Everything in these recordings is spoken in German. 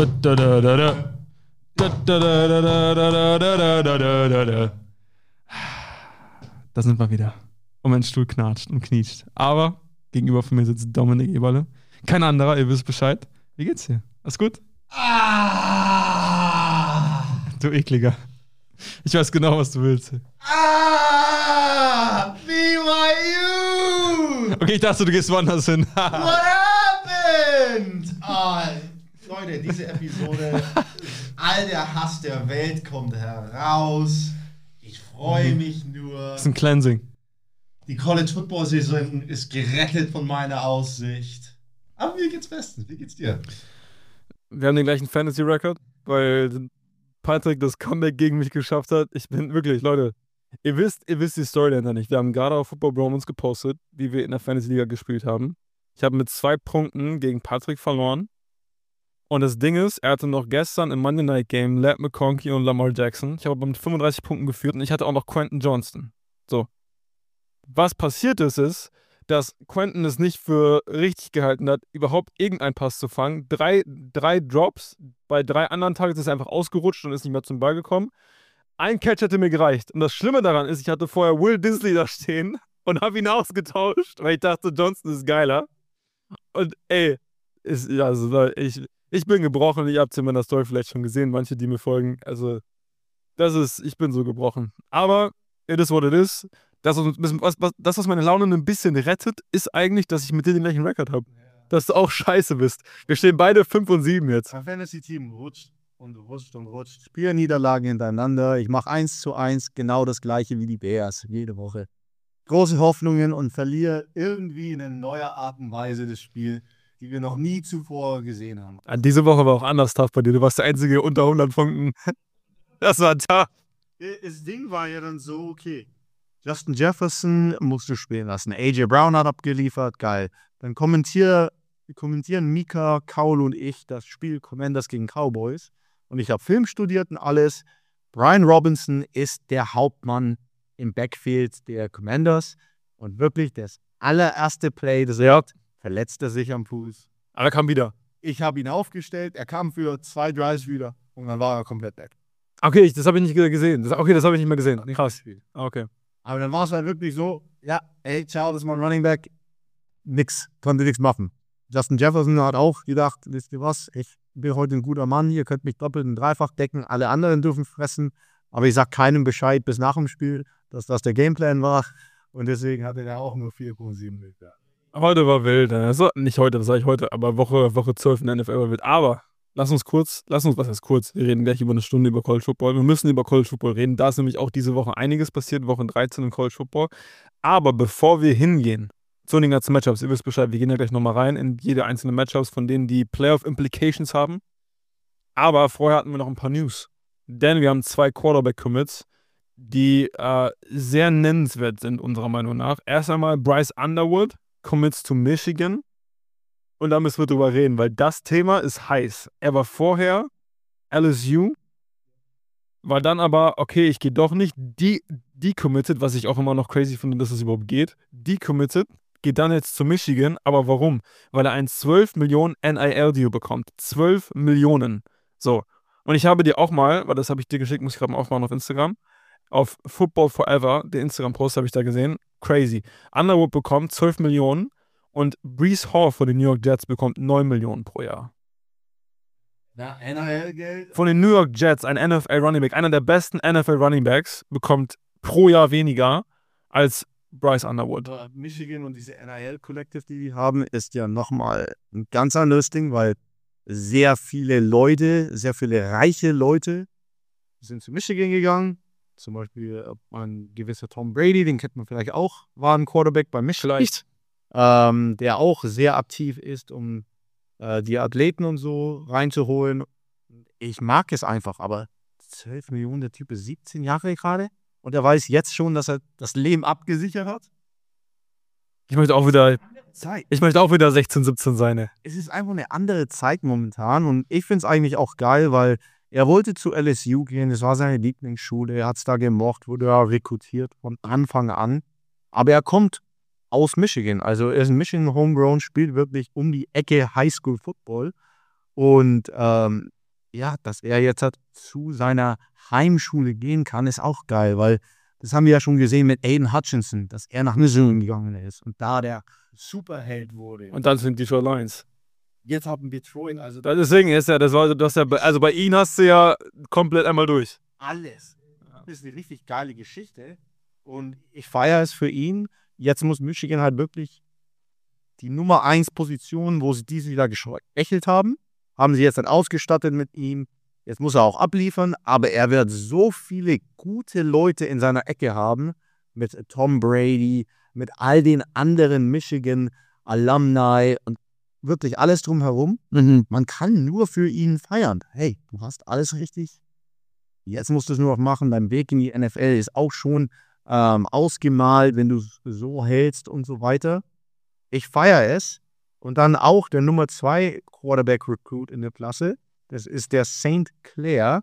Da sind wir wieder. Und mein Stuhl knatscht und knietscht. Aber gegenüber von mir sitzt Dominik Eberle. Kein anderer, ihr wisst Bescheid. Wie geht's dir? Alles gut? Du Ekliger. Ich weiß genau, was du willst. BYU! Okay, ich dachte, du gehst woanders hin. What happened? Leute, diese Episode, all der Hass der Welt kommt heraus. Ich freue mich nur. Das ist ein Cleansing. Die College-Football-Saison ist gerettet von meiner Aussicht. Aber mir geht's bestens. Wie geht's dir? Wir haben den gleichen Fantasy-Record, weil Patrick das Comeback gegen mich geschafft hat. Ich bin wirklich, Leute, ihr wisst die Story dahinter nicht. Wir haben gerade auf Football Bromance gepostet, wie wir in der Fantasy-Liga gespielt haben. Ich habe mit 2 Punkten gegen Patrick verloren. Und das Ding ist, er hatte noch gestern im Monday Night Game Ladd McConkey und Lamar Jackson. Ich habe aber mit 35 Punkten geführt und ich hatte auch noch Quentin Johnston. So. Was passiert ist, dass Quentin es nicht für richtig gehalten hat, überhaupt irgendeinen Pass zu fangen. 3 Drops, bei 3 anderen Targets ist er einfach ausgerutscht und ist nicht mehr zum Ball gekommen. Ein Catch hätte mir gereicht. Und das Schlimme daran ist, ich hatte vorher Will Disley da stehen und habe ihn ausgetauscht, weil ich dachte, Johnston ist geiler. Und ey, ich bin gebrochen. Ihr habt es in meiner Story vielleicht schon gesehen, manche, die mir folgen. Also, ich bin so gebrochen. Aber it is what it is. Das, was meine Laune ein bisschen rettet, ist eigentlich, dass ich mit dir den gleichen Rekord habe. Dass du auch scheiße bist. Wir stehen beide 5 und 7 jetzt. Mein Fantasy-Team rutscht und rutscht und rutscht. Spielniederlagen hintereinander. Ich mache 1:1 genau das gleiche wie die Bears jede Woche. Große Hoffnungen und verliere irgendwie in einer neuen Art und Weise das Spiel, die wir noch nie zuvor gesehen haben. Diese Woche war auch anders tough bei dir. Du warst der Einzige unter 100 Punkten. Das war tough. Das Ding war ja dann so, okay. Justin Jefferson musst du spielen lassen. AJ Brown hat abgeliefert, geil. Dann kommentieren Mika, Kaul und ich das Spiel Commanders gegen Cowboys. Und ich habe Film studiert und alles. Brian Robinson ist der Hauptmann im Backfield der Commanders. Und wirklich das allererste Play, das er hat, verletzt er sich am Fuß. Aber er kam wieder. Ich habe ihn aufgestellt, er kam für 2 Drives wieder und dann war er komplett weg. Okay, das habe ich nicht gesehen. Das habe ich nicht mehr gesehen. Krass. Okay. Aber dann war es halt wirklich so, ja, ey, ciao, das ist mein Running Back. Konnte nichts machen. Justin Jefferson hat auch gedacht, wisst ihr was, ich bin heute ein guter Mann, ihr könnt mich doppelt und dreifach decken, alle anderen dürfen fressen, aber ich sag keinem Bescheid bis nach dem Spiel, dass das der Gameplan war und deswegen hatte er auch nur 4,7 Meter. Heute war wild, also nicht heute, das sage ich heute, aber Woche 12 in der NFL war wild. Aber was heißt kurz, wir reden gleich über eine Stunde über College Football. Wir müssen über College Football reden, da ist nämlich auch diese Woche einiges passiert, Woche 13 im College Football. Aber bevor wir hingehen zu den ganzen Matchups, ihr wisst Bescheid, wir gehen ja gleich nochmal rein in jede einzelne Matchups, von denen die Playoff-Implications haben. Aber vorher hatten wir noch ein paar News. Denn wir haben 2 Quarterback-Commits, die sehr nennenswert sind, unserer Meinung nach. Erst einmal Bryce Underwood, Commits zu Michigan. Und da müssen wir drüber reden, weil das Thema ist heiß. Er war vorher LSU, war dann aber, okay, ich gehe doch nicht, decommitted, was ich auch immer noch crazy finde, dass es überhaupt geht. Decommitted, geht dann jetzt zu Michigan, aber warum? Weil er ein 12 Millionen NIL-Deal bekommt. 12 Millionen. So. Und ich habe dir auch mal, weil das habe ich dir geschickt, muss ich gerade mal aufmachen auf Instagram, auf Football Forever, den Instagram-Post habe ich da gesehen, crazy. Underwood bekommt 12 Millionen. Und Breece Hall von den New York Jets bekommt 9 Millionen pro Jahr. Na, NRL-Geld? Von den New York Jets, ein NFL-Running-Back, einer der besten NFL-Running-Backs, bekommt pro Jahr weniger als Bryce Underwood. Michigan und diese NRL-Collective, die die haben, ist ja nochmal ein ganz anderes Ding, weil sehr viele reiche Leute sind zu Michigan gegangen. Zum Beispiel ein gewisser Tom Brady, den kennt man vielleicht auch, war ein Quarterback bei Michigan. Vielleicht. Der auch sehr aktiv ist, um die Athleten und so reinzuholen. Ich mag es einfach, aber 12 Millionen, der Typ ist 17 Jahre gerade und er weiß jetzt schon, dass er das Leben abgesichert hat. Ich möchte auch wieder 16, 17 sein. Es ist einfach eine andere Zeit momentan und ich finde es eigentlich auch geil, weil er wollte zu LSU gehen, das war seine Lieblingsschule, er hat es da gemocht, wurde ja rekrutiert von Anfang an, aber er kommt aus Michigan. Also er ist ein Michigan Homegrown, spielt wirklich um die Ecke Highschool Football. Und dass er jetzt halt zu seiner Heimschule gehen kann, ist auch geil, weil das haben wir ja schon gesehen mit Aiden Hutchinson, dass er nach Michigan gegangen ist und da der Superheld wurde. Und dann sind die Detroit Lions. Jetzt haben wir Troy, also Deswegen ist ja, also bei ihm hast du ja komplett einmal durch. alles. Das ist eine richtig geile Geschichte und ich feiere es für ihn. Jetzt muss Michigan halt wirklich die Nummer 1 Position, wo sie dieses Jahr geschwächelt haben sie jetzt dann ausgestattet mit ihm. Jetzt muss er auch abliefern, aber er wird so viele gute Leute in seiner Ecke haben, mit Tom Brady, mit all den anderen Michigan Alumni und wirklich alles drumherum. Man kann nur für ihn feiern. Hey, du hast alles richtig. Jetzt musst du es nur noch machen. Dein Weg in die NFL ist auch schon ausgemalt, wenn du es so hältst und so weiter. Ich feiere es. Und dann auch der Nummer 2 Quarterback-Recruit in der Klasse. Das ist der St. Clair.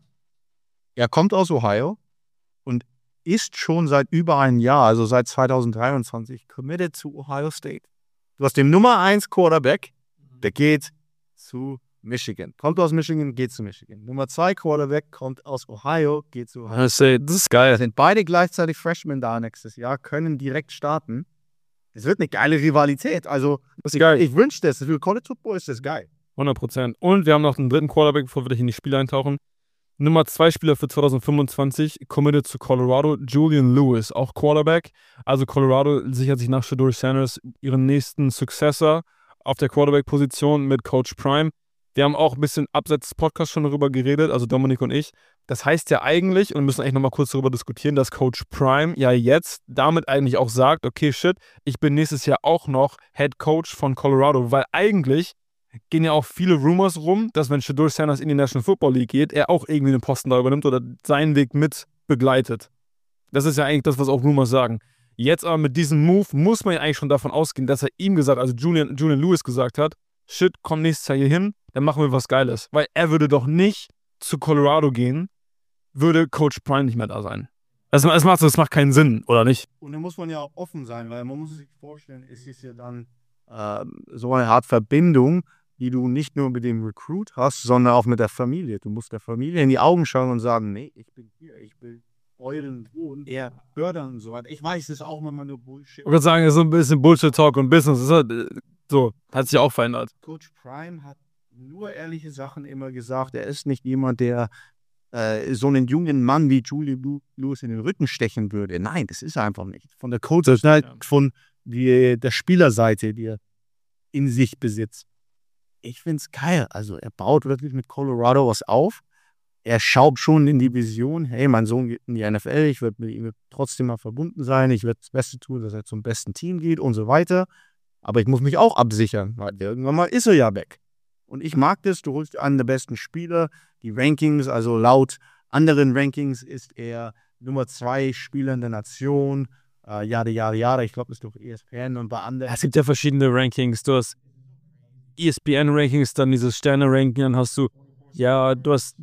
Er kommt aus Ohio und ist schon seit über einem Jahr, also seit 2023, committed zu Ohio State. Du hast den Nummer 1 Quarterback, der geht zu Michigan. Kommt aus Michigan, geht zu Michigan. Nummer 2 Quarterback kommt aus Ohio, geht zu Ohio State. Das ist geil. Sind beide gleichzeitig Freshmen da nächstes Jahr, können direkt starten. Es wird eine geile Rivalität. Also, das ist geil. Ich wünsche das. Für College Football ist das geil. 100%. Und wir haben noch einen dritten Quarterback, bevor wir gleich in die Spiele eintauchen. Nummer 2 Spieler für 2025, committed zu Colorado, Julian Lewis, auch Quarterback. Also Colorado sichert sich nach Shedeur Sanders ihren nächsten Successor auf der Quarterback-Position mit Coach Prime. Wir haben auch ein bisschen abseits des Podcasts schon darüber geredet, also Dominik und ich. Das heißt ja eigentlich, und wir müssen eigentlich nochmal kurz darüber diskutieren, dass Coach Prime ja jetzt damit eigentlich auch sagt, okay, shit, ich bin nächstes Jahr auch noch Head Coach von Colorado, weil eigentlich gehen ja auch viele Rumors rum, dass wenn Shedeur Sanders in die National Football League geht, er auch irgendwie den Posten da übernimmt oder seinen Weg mit begleitet. Das ist ja eigentlich das, was auch Rumors sagen. Jetzt aber mit diesem Move muss man ja eigentlich schon davon ausgehen, dass er ihm gesagt, also Julian Lewis gesagt hat, shit, komm nächstes Jahr hier hin, dann machen wir was Geiles. Weil er würde doch nicht zu Colorado gehen, würde Coach Prime nicht mehr da sein. Das macht keinen Sinn, oder nicht? Und da muss man ja auch offen sein, weil man muss sich vorstellen, es ist ja dann so eine Art Verbindung, die du nicht nur mit dem Recruit hast, sondern auch mit der Familie. Du musst der Familie in die Augen schauen und sagen, nee, ich bin hier, ich will euren Sohn eher fördern und so weiter. Ich weiß, das ist auch immer nur Bullshit. Ich würde sagen, so ein bisschen Bullshit-Talk und Business. Das ist halt, so, hat sich auch verändert. Coach Prime hat nur ehrliche Sachen immer gesagt. Er ist nicht jemand, der so einen jungen Mann wie Julian Lewis in den Rücken stechen würde. Nein, das ist er einfach nicht. Von der von der Spielerseite, die er in sich besitzt. Ich finde es geil. Also er baut wirklich mit Colorado was auf. Er schaut schon in die Vision, hey, mein Sohn geht in die NFL, ich werde mit ihm trotzdem mal verbunden sein, ich werde das Beste tun, dass er zum besten Team geht und so weiter. Aber ich muss mich auch absichern, weil irgendwann mal ist er ja weg. Und ich mag das, du holst einen der besten Spieler, die Rankings, also laut anderen Rankings ist er Nummer 2 Spieler in der Nation, Jahre, ich glaube, das ist doch ESPN und bei anderen. Es gibt ja verschiedene Rankings, du hast ESPN-Rankings, dann dieses Sterne-Ranking, dann hast du, du hast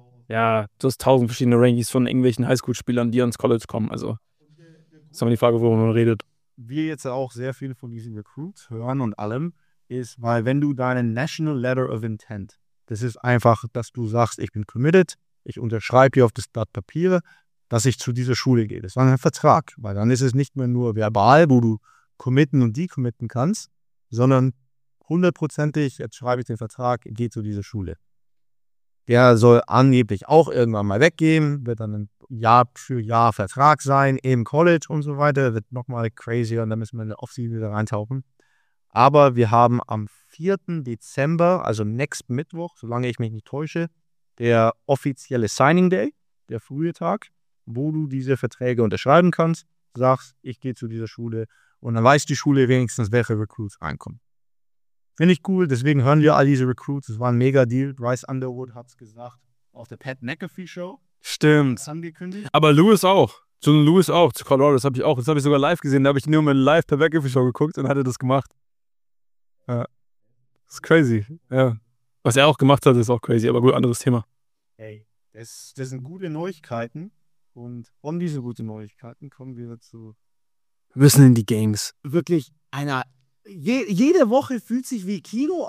1000 verschiedene Rankings von irgendwelchen Highschool-Spielern, die ans College kommen, also das ist immer die Frage, worüber man redet. Wir jetzt auch sehr viele von diesen Recruits hören und allem, ist, weil wenn du deinen National Letter of Intent, das ist einfach, dass du sagst, ich bin committed, ich unterschreibe hier auf das Blatt Papier, dass ich zu dieser Schule gehe. Das ist ein Vertrag, weil dann ist es nicht mehr nur verbal, wo du committen und decommitten kannst, sondern 100%ig, jetzt schreibe ich den Vertrag, ich gehe zu dieser Schule. Der soll angeblich auch irgendwann mal weggehen, wird dann ein Jahr für Jahr Vertrag sein, im College und so weiter, wird nochmal crazier und dann müssen wir in der Offseason wieder reintauchen. Aber wir haben am 4. Dezember, also nächsten Mittwoch, solange ich mich nicht täusche, der offizielle Signing Day, der frühe Tag, wo du diese Verträge unterschreiben kannst, sagst, ich gehe zu dieser Schule und dann weiß die Schule wenigstens, welche Recruits reinkommen. Finde ich cool, deswegen hören wir all diese Recruits. Es war ein mega Deal. Bryce Underwood hat es gesagt auf der Pat McAfee Show. Stimmt. Das angekündigt. Aber Lewis auch. Julian Lewis auch zu Colorado. Das habe ich auch. Das habe ich sogar live gesehen. Da habe ich nur mal live per McAfee Show geguckt und hatte das gemacht. Ja. Das ist crazy. Ja. Was er auch gemacht hat, ist auch crazy. Aber gut, anderes Thema. Hey, das sind gute Neuigkeiten. Und von diesen guten Neuigkeiten kommen wir zu. Wir müssen in die Games. Wirklich jede Woche fühlt sich wie Kino an.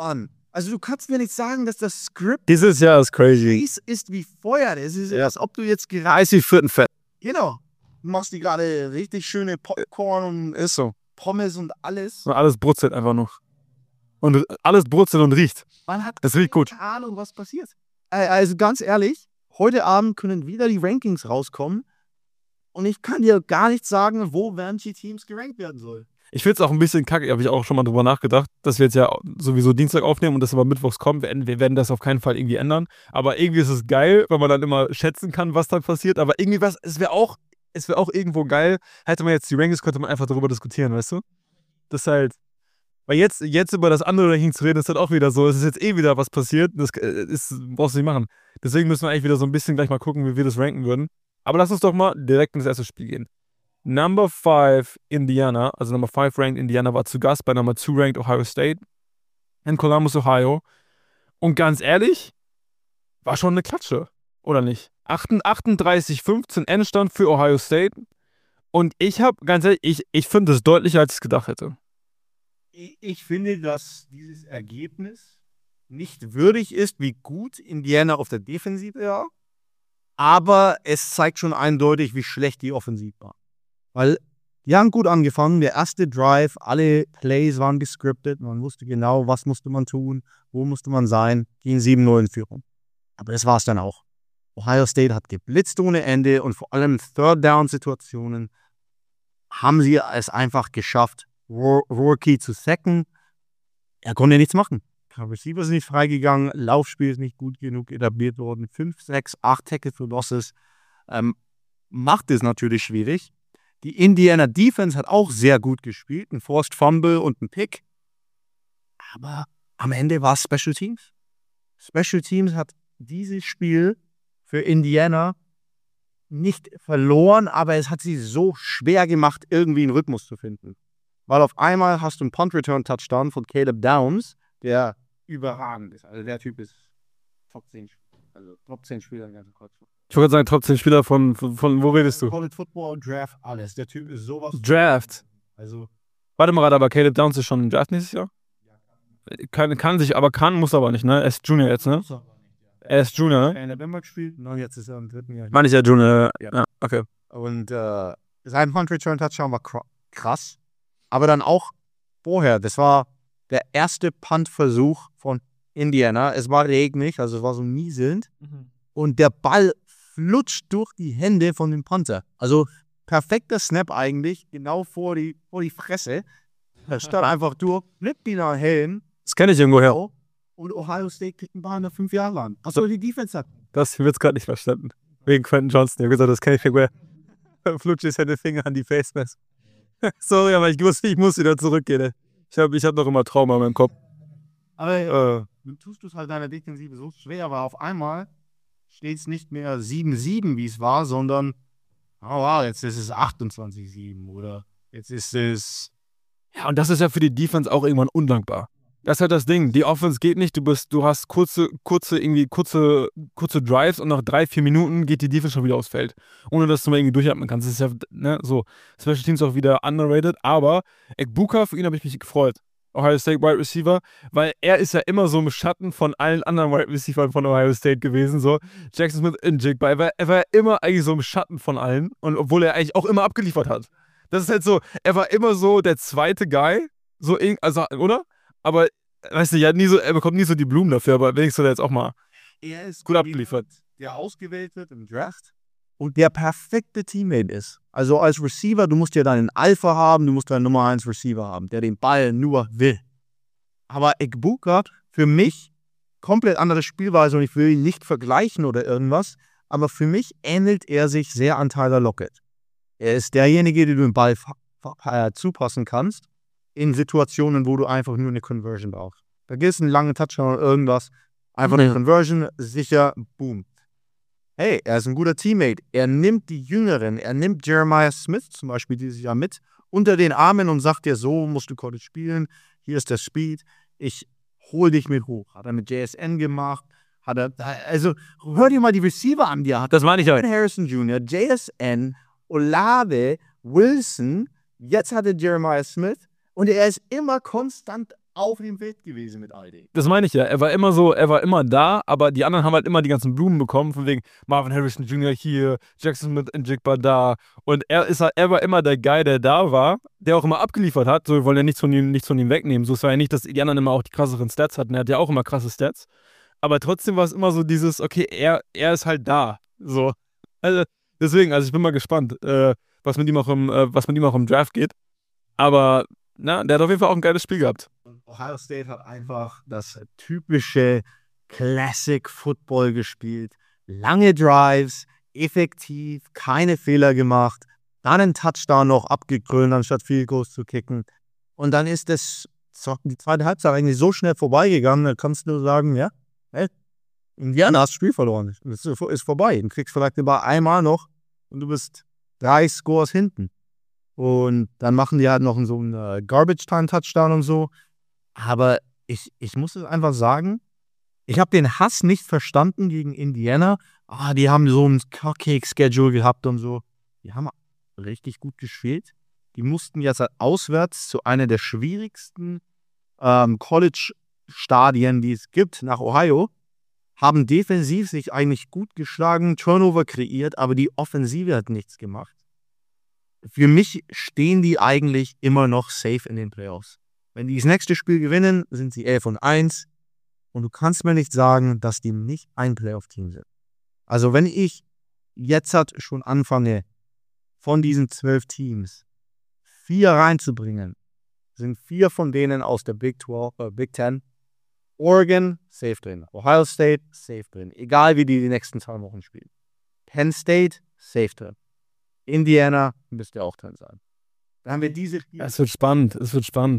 Also du kannst mir nicht sagen, dass das Skript Dieses Jahr ist crazy. ist wie Feuer. Es ist, Ja. als ob du jetzt gerade... 30 vierten Fett. Genau. Du machst die gerade richtig schöne Popcorn und Ist so. Pommes und alles. Und alles brutzelt einfach noch. Und alles brutzelt und riecht. Man hat Das riecht gut. keine Ahnung, was passiert. Also ganz ehrlich, heute Abend können wieder die Rankings rauskommen und ich kann dir gar nicht sagen, wo manche Teams gerankt werden sollen. Ich finde es auch ein bisschen kacke, habe ich auch schon mal drüber nachgedacht, dass wir jetzt ja sowieso Dienstag aufnehmen und das aber mittwochs kommt. Wir werden das auf keinen Fall irgendwie ändern. Aber irgendwie ist es geil, weil man dann immer schätzen kann, was dann passiert. Aber irgendwie es wäre auch irgendwo geil, hätte man jetzt die Rankings, könnte man einfach darüber diskutieren, weißt du? Das ist halt, weil jetzt über das andere Ranking zu reden, ist halt auch wieder so, es ist jetzt wieder was passiert, das brauchst du nicht machen. Deswegen müssen wir eigentlich wieder so ein bisschen gleich mal gucken, wie wir das ranken würden. Aber lass uns doch mal direkt ins erste Spiel gehen. Number 5 Indiana, also Number 5 ranked Indiana, war zu Gast bei Number 2 ranked Ohio State in Columbus, Ohio. Und ganz ehrlich, war schon eine Klatsche, oder nicht? 38-15 Endstand für Ohio State. Und ich habe, ganz ehrlich, ich finde es deutlicher, als ich es gedacht hätte. Ich finde, dass dieses Ergebnis nicht würdig ist, wie gut Indiana auf der Defensive war, aber es zeigt schon eindeutig, wie schlecht die Offensive war. Weil die haben gut angefangen, der erste Drive, alle Plays waren gescriptet, man wusste genau, was musste man tun, wo musste man sein, gehen 7-0 in Führung. Aber das war es dann auch. Ohio State hat geblitzt ohne Ende und vor allem Third-Down-Situationen haben sie es einfach geschafft, Rourke zu sacken. Er konnte nichts machen. Receiver ist nicht freigegangen, Laufspiel ist nicht gut genug etabliert worden. 5, 6, 8 Tackle für Losses. Macht es natürlich schwierig. Die Indiana Defense hat auch sehr gut gespielt. Ein Forced Fumble und ein Pick. Aber am Ende war es Special Teams. Special Teams hat dieses Spiel für Indiana nicht verloren, aber es hat sie so schwer gemacht, irgendwie einen Rhythmus zu finden. Weil auf einmal hast du einen Punt-Return-Touchdown von Caleb Downs, der überragend ist. Also der Typ ist Top 10 Spieler im ganzen College. Ich wollte sagen, Top 10 Spieler von wo redest du? College Football, Draft, alles. Der Typ ist sowas. Draft. Also, Warte mal gerade, aber Caleb Downs ist schon im Draft nächstes Jahr? Muss aber nicht, ne? Er ist Junior jetzt, ne? Er ist Junior, ne? in November gespielt, und jetzt ist er im 3. Jahr. Meine ich ja Junior, Ja. ja, okay. Und sein Punt-Return-Touchdown war krass. Aber dann auch vorher, das war der erste Punt-Versuch von Indiana. Es war regnig, also es war so nieselnd. Und der Ball flutscht durch die Hände von dem Punter. Also perfekter Snap eigentlich, genau vor die Fresse. Er stand einfach durch, flippt ihn nach Helm. Das kenne ich irgendwo her. Und Ohio State kriegt einen Ball nach 5 Jahren lang. Achso, die Defense hat. Das wird gerade nicht verstanden. Wegen Quentin Johnson. Ich habe gesagt, das kenne ich irgendwo her. Flutscht seine Finger an die Face Mask. Sorry, aber ich muss wieder zurückgehen. Ey. Ich hab noch immer Trauma in meinem Kopf. Aber du tust es halt deiner Defensive so schwer, aber auf einmal steht es nicht mehr 7-7, wie es war, sondern jetzt ist es 28-7 oder jetzt ist es... Ja, und das ist ja für die Defense auch irgendwann undankbar. Das ist halt das Ding. Die Offense geht nicht. Du hast kurze Drives und nach 3-4 Minuten geht die Defense schon wieder aufs Feld. Ohne dass du mal irgendwie durchatmen kannst. Das ist ja, ne, so. Special Teams auch wieder underrated. Aber Egbuka, für ihn habe ich mich gefreut. Ohio State Wide Receiver, weil er ist ja immer so im Schatten von allen anderen Wide Receivers von Ohio State gewesen. So. Jackson Smith in Jigba. Er war immer eigentlich so im Schatten von allen. Und obwohl er eigentlich auch immer abgeliefert hat. Das ist halt so, er war immer so der zweite Guy. So, also, oder? Aber, weißt du, er bekommt nie so die Blumen dafür, aber wenigstens hat er jetzt auch mal Er ist gut abgeliefert. Der ausgewählt wird im Draft und der perfekte Teammate ist. Also als Receiver, du musst ja deinen Alpha haben, du musst deinen Nummer 1 Receiver haben, der den Ball nur will. Aber Egbuka, für mich, komplett andere Spielweise und ich will ihn nicht vergleichen oder irgendwas, aber für mich ähnelt er sich sehr an Tyler Lockett. Er ist derjenige, den du den Ball zupassen kannst, in Situationen, wo du einfach nur eine Conversion brauchst. Vergiss einen langen Touchdown oder irgendwas. Einfach eine Conversion, sicher, boom. Hey, er ist ein guter Teammate. Er nimmt die Jüngeren, er nimmt Jeremiah Smith zum Beispiel dieses Jahr mit, unter den Armen und sagt dir, so musst du College spielen, hier ist der Speed, ich hol dich mit hoch. Hat er mit JSN gemacht, also hör dir mal die Receiver an, die er hat. Das meine ich halt. Harrison Jr., JSN, Olave, Wilson, jetzt hat er Jeremiah Smith und er ist immer konstant auf dem Feld gewesen mit all dem. Das meine ich ja. Er war immer da, aber die anderen haben halt immer die ganzen Blumen bekommen, von wegen Marvin Harrison Jr. hier, Jackson Smith und Jigba da. Und er war immer der Guy, der da war, der auch immer abgeliefert hat. So, wir wollen ja nichts von ihm wegnehmen. So, es war ja nicht, dass die anderen immer auch die krasseren Stats hatten. Er hat ja auch immer krasse Stats. Aber trotzdem war es immer so dieses, okay, er ist halt da. So. Also, deswegen, ich bin mal gespannt, was mit ihm auch im Draft geht. Aber, der hat auf jeden Fall auch ein geiles Spiel gehabt. Ohio State hat einfach das typische Classic Football gespielt. Lange Drives, effektiv, keine Fehler gemacht, dann einen Touchdown noch abgekrönt, anstatt Field Goals zu kicken. Und dann ist die zweite Halbzeit eigentlich so schnell vorbeigegangen, da kannst du nur sagen, ja, Indiana hast das Spiel verloren. Es ist vorbei. Du kriegst vielleicht über einmal noch und du bist 3 Scores hinten. Und dann machen die halt noch so einen Garbage-Time-Touchdown und so. Aber ich muss es einfach sagen, ich habe den Hass nicht verstanden gegen Indiana. Die haben so ein Cupcake-Schedule gehabt und so. Die haben richtig gut gespielt. Die mussten jetzt halt auswärts zu einer der schwierigsten College-Stadien, die es gibt, nach Ohio. Haben defensiv sich eigentlich gut geschlagen, Turnover kreiert, aber die Offensive hat nichts gemacht. Für mich stehen die eigentlich immer noch safe in den Playoffs. Wenn die das nächste Spiel gewinnen, sind sie 11-1. Und du kannst mir nicht sagen, dass die nicht ein Playoff-Team sind. Also wenn ich jetzt schon anfange, von diesen 12 Teams 4 reinzubringen, sind 4 von denen aus der Big 10. Oregon, safe drin. Ohio State, safe drin. Egal wie die nächsten 2 Wochen spielen. Penn State, safe drin. Indiana müsste auch drin sein. Dann haben wir diese Spiele. Es wird spannend. Ja,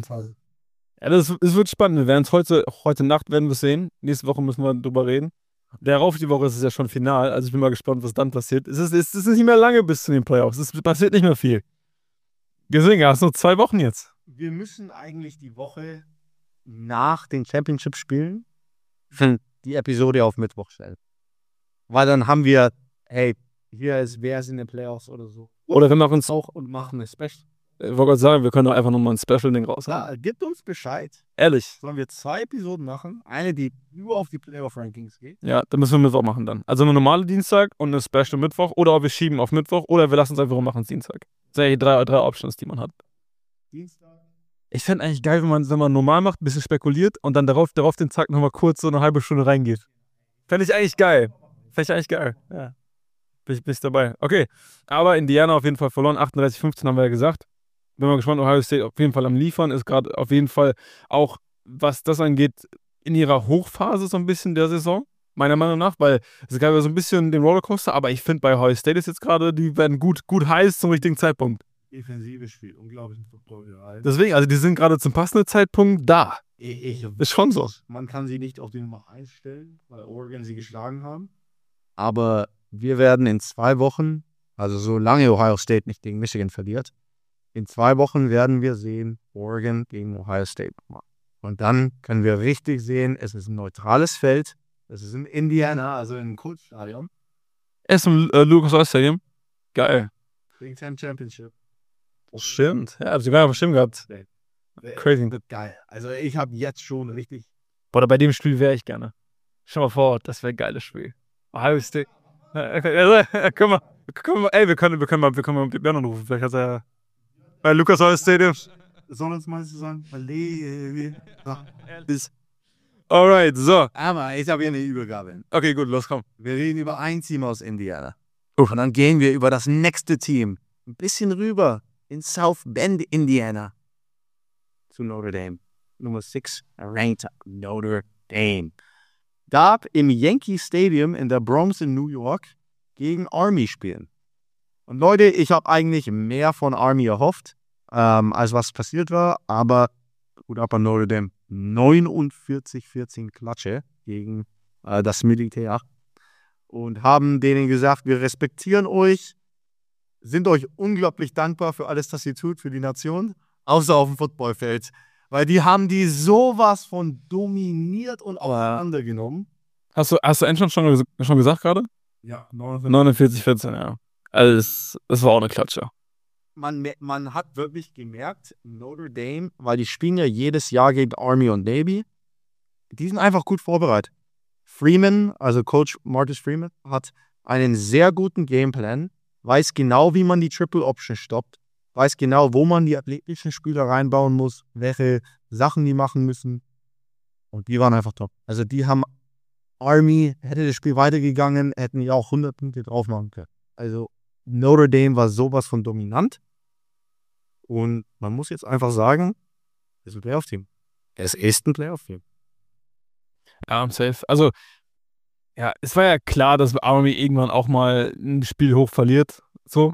es wird spannend. Wir werden es heute Nacht werden wir sehen. Nächste Woche müssen wir drüber reden. Darauf die Woche ist es ja schon final. Also ich bin mal gespannt, was dann passiert. Es ist nicht mehr lange bis zu den Playoffs. Es passiert nicht mehr viel. Deswegen, hast du noch 2 Wochen jetzt. Wir müssen eigentlich die Woche nach den Championship-Spielen die Episode auf Mittwoch stellen. Weil dann haben wir, wer ist in den Playoffs oder so. Oder wir machen es auch und machen eine Special. Ich wollte gerade sagen, wir können doch einfach nochmal ein Special-Ding raushauen. Ja, gibt uns Bescheid. Ehrlich. Sollen wir 2 Episoden machen? Eine, die nur auf die Playoff-Rankings geht. Ja, dann müssen wir Mittwoch machen dann. Also eine normale Dienstag und eine Special Mittwoch. Oder wir schieben auf Mittwoch. Oder wir lassen es einfach machen Dienstag. Das sind ja die 3 Options, die man hat. Dienstag. Ich fände eigentlich geil, wenn man normal macht, ein bisschen spekuliert und dann darauf den Tag nochmal kurz so eine halbe Stunde reingeht. Fände ich eigentlich geil. Ja. Bin ich dabei. Okay. Aber Indiana auf jeden Fall verloren. 38-15 haben wir ja gesagt. Bin mal gespannt. Ohio State auf jeden Fall am Liefern. Ist gerade auf jeden Fall auch, was das angeht, in ihrer Hochphase so ein bisschen der Saison. Meiner Meinung nach. Weil es gab ja so ein bisschen den Rollercoaster. Aber ich finde bei Ohio State ist jetzt gerade, die werden gut heiß zum richtigen Zeitpunkt. Defensive spielt unglaublich Football. Deswegen, also die sind gerade zum passenden Zeitpunkt da. Ist schon so. Man kann sie nicht auf die Nummer 1 stellen, weil Oregon sie geschlagen haben. Aber wir werden in 2 Wochen, also solange Ohio State nicht gegen Michigan verliert, in 2 Wochen werden wir sehen, Oregon gegen Ohio State nochmal. Und dann können wir richtig sehen, es ist ein neutrales Feld. Es ist in Indiana, also in einem Kultstadion. Es ist im Lucas Oil Stadium. Geil. Big Ten Championship. Das stimmt. Ja, hab ich gar nicht bestimmt gehabt. Crazy. Geil. Also ich habe jetzt schon richtig... Boah, bei dem Spiel wäre ich gerne. Schau mal vor, das wäre ein geiles Spiel. Ohio State. Guck mal, ey, wir können mal Björn anrufen. Vielleicht hat er bei Lucas Oil Stadium. Soll uns mal so sagen? Alright, so. Aber ich habe hier eine Übergabe. Okay, gut, los, komm. Wir reden über ein Team aus Indiana. Und dann gehen wir über das nächste Team. Ein bisschen rüber in South Bend, Indiana. Zu Notre Dame. Nummer 6 ranked Notre Dame. Darf im Yankee Stadium in der Bronx in New York gegen Army spielen. Und Leute, ich habe eigentlich mehr von Army erhofft, als was passiert war, aber gut ab an Notre Dame. 49-14 Klatsche gegen das Militär und haben denen gesagt, wir respektieren euch, sind euch unglaublich dankbar für alles, was ihr tut für die Nation, außer auf dem Footballfeld. Weil die haben die sowas von dominiert und auseinandergenommen. Hast du Endstand schon gesagt gerade? Ja, 49-14, ja. Also das war auch eine Klatsche. man hat wirklich gemerkt, Notre Dame, weil die spielen ja jedes Jahr gegen Army und Navy, die sind einfach gut vorbereitet. Freeman, also Coach Marcus Freeman, hat einen sehr guten Gameplan, weiß genau, wie man die Triple Option stoppt, weiß genau, wo man die athletischen Spieler reinbauen muss, welche Sachen die machen müssen. Und die waren einfach top. Also die haben Army, hätte das Spiel weitergegangen, hätten die auch 100 Punkte drauf machen können. Also Notre Dame war sowas von dominant. Und man muss jetzt einfach sagen, es ist ein Playoff-Team. Es ist ein Playoff-Team. Ja, safe. Also, ja, es war ja klar, dass Army irgendwann auch mal ein Spiel hoch verliert. So.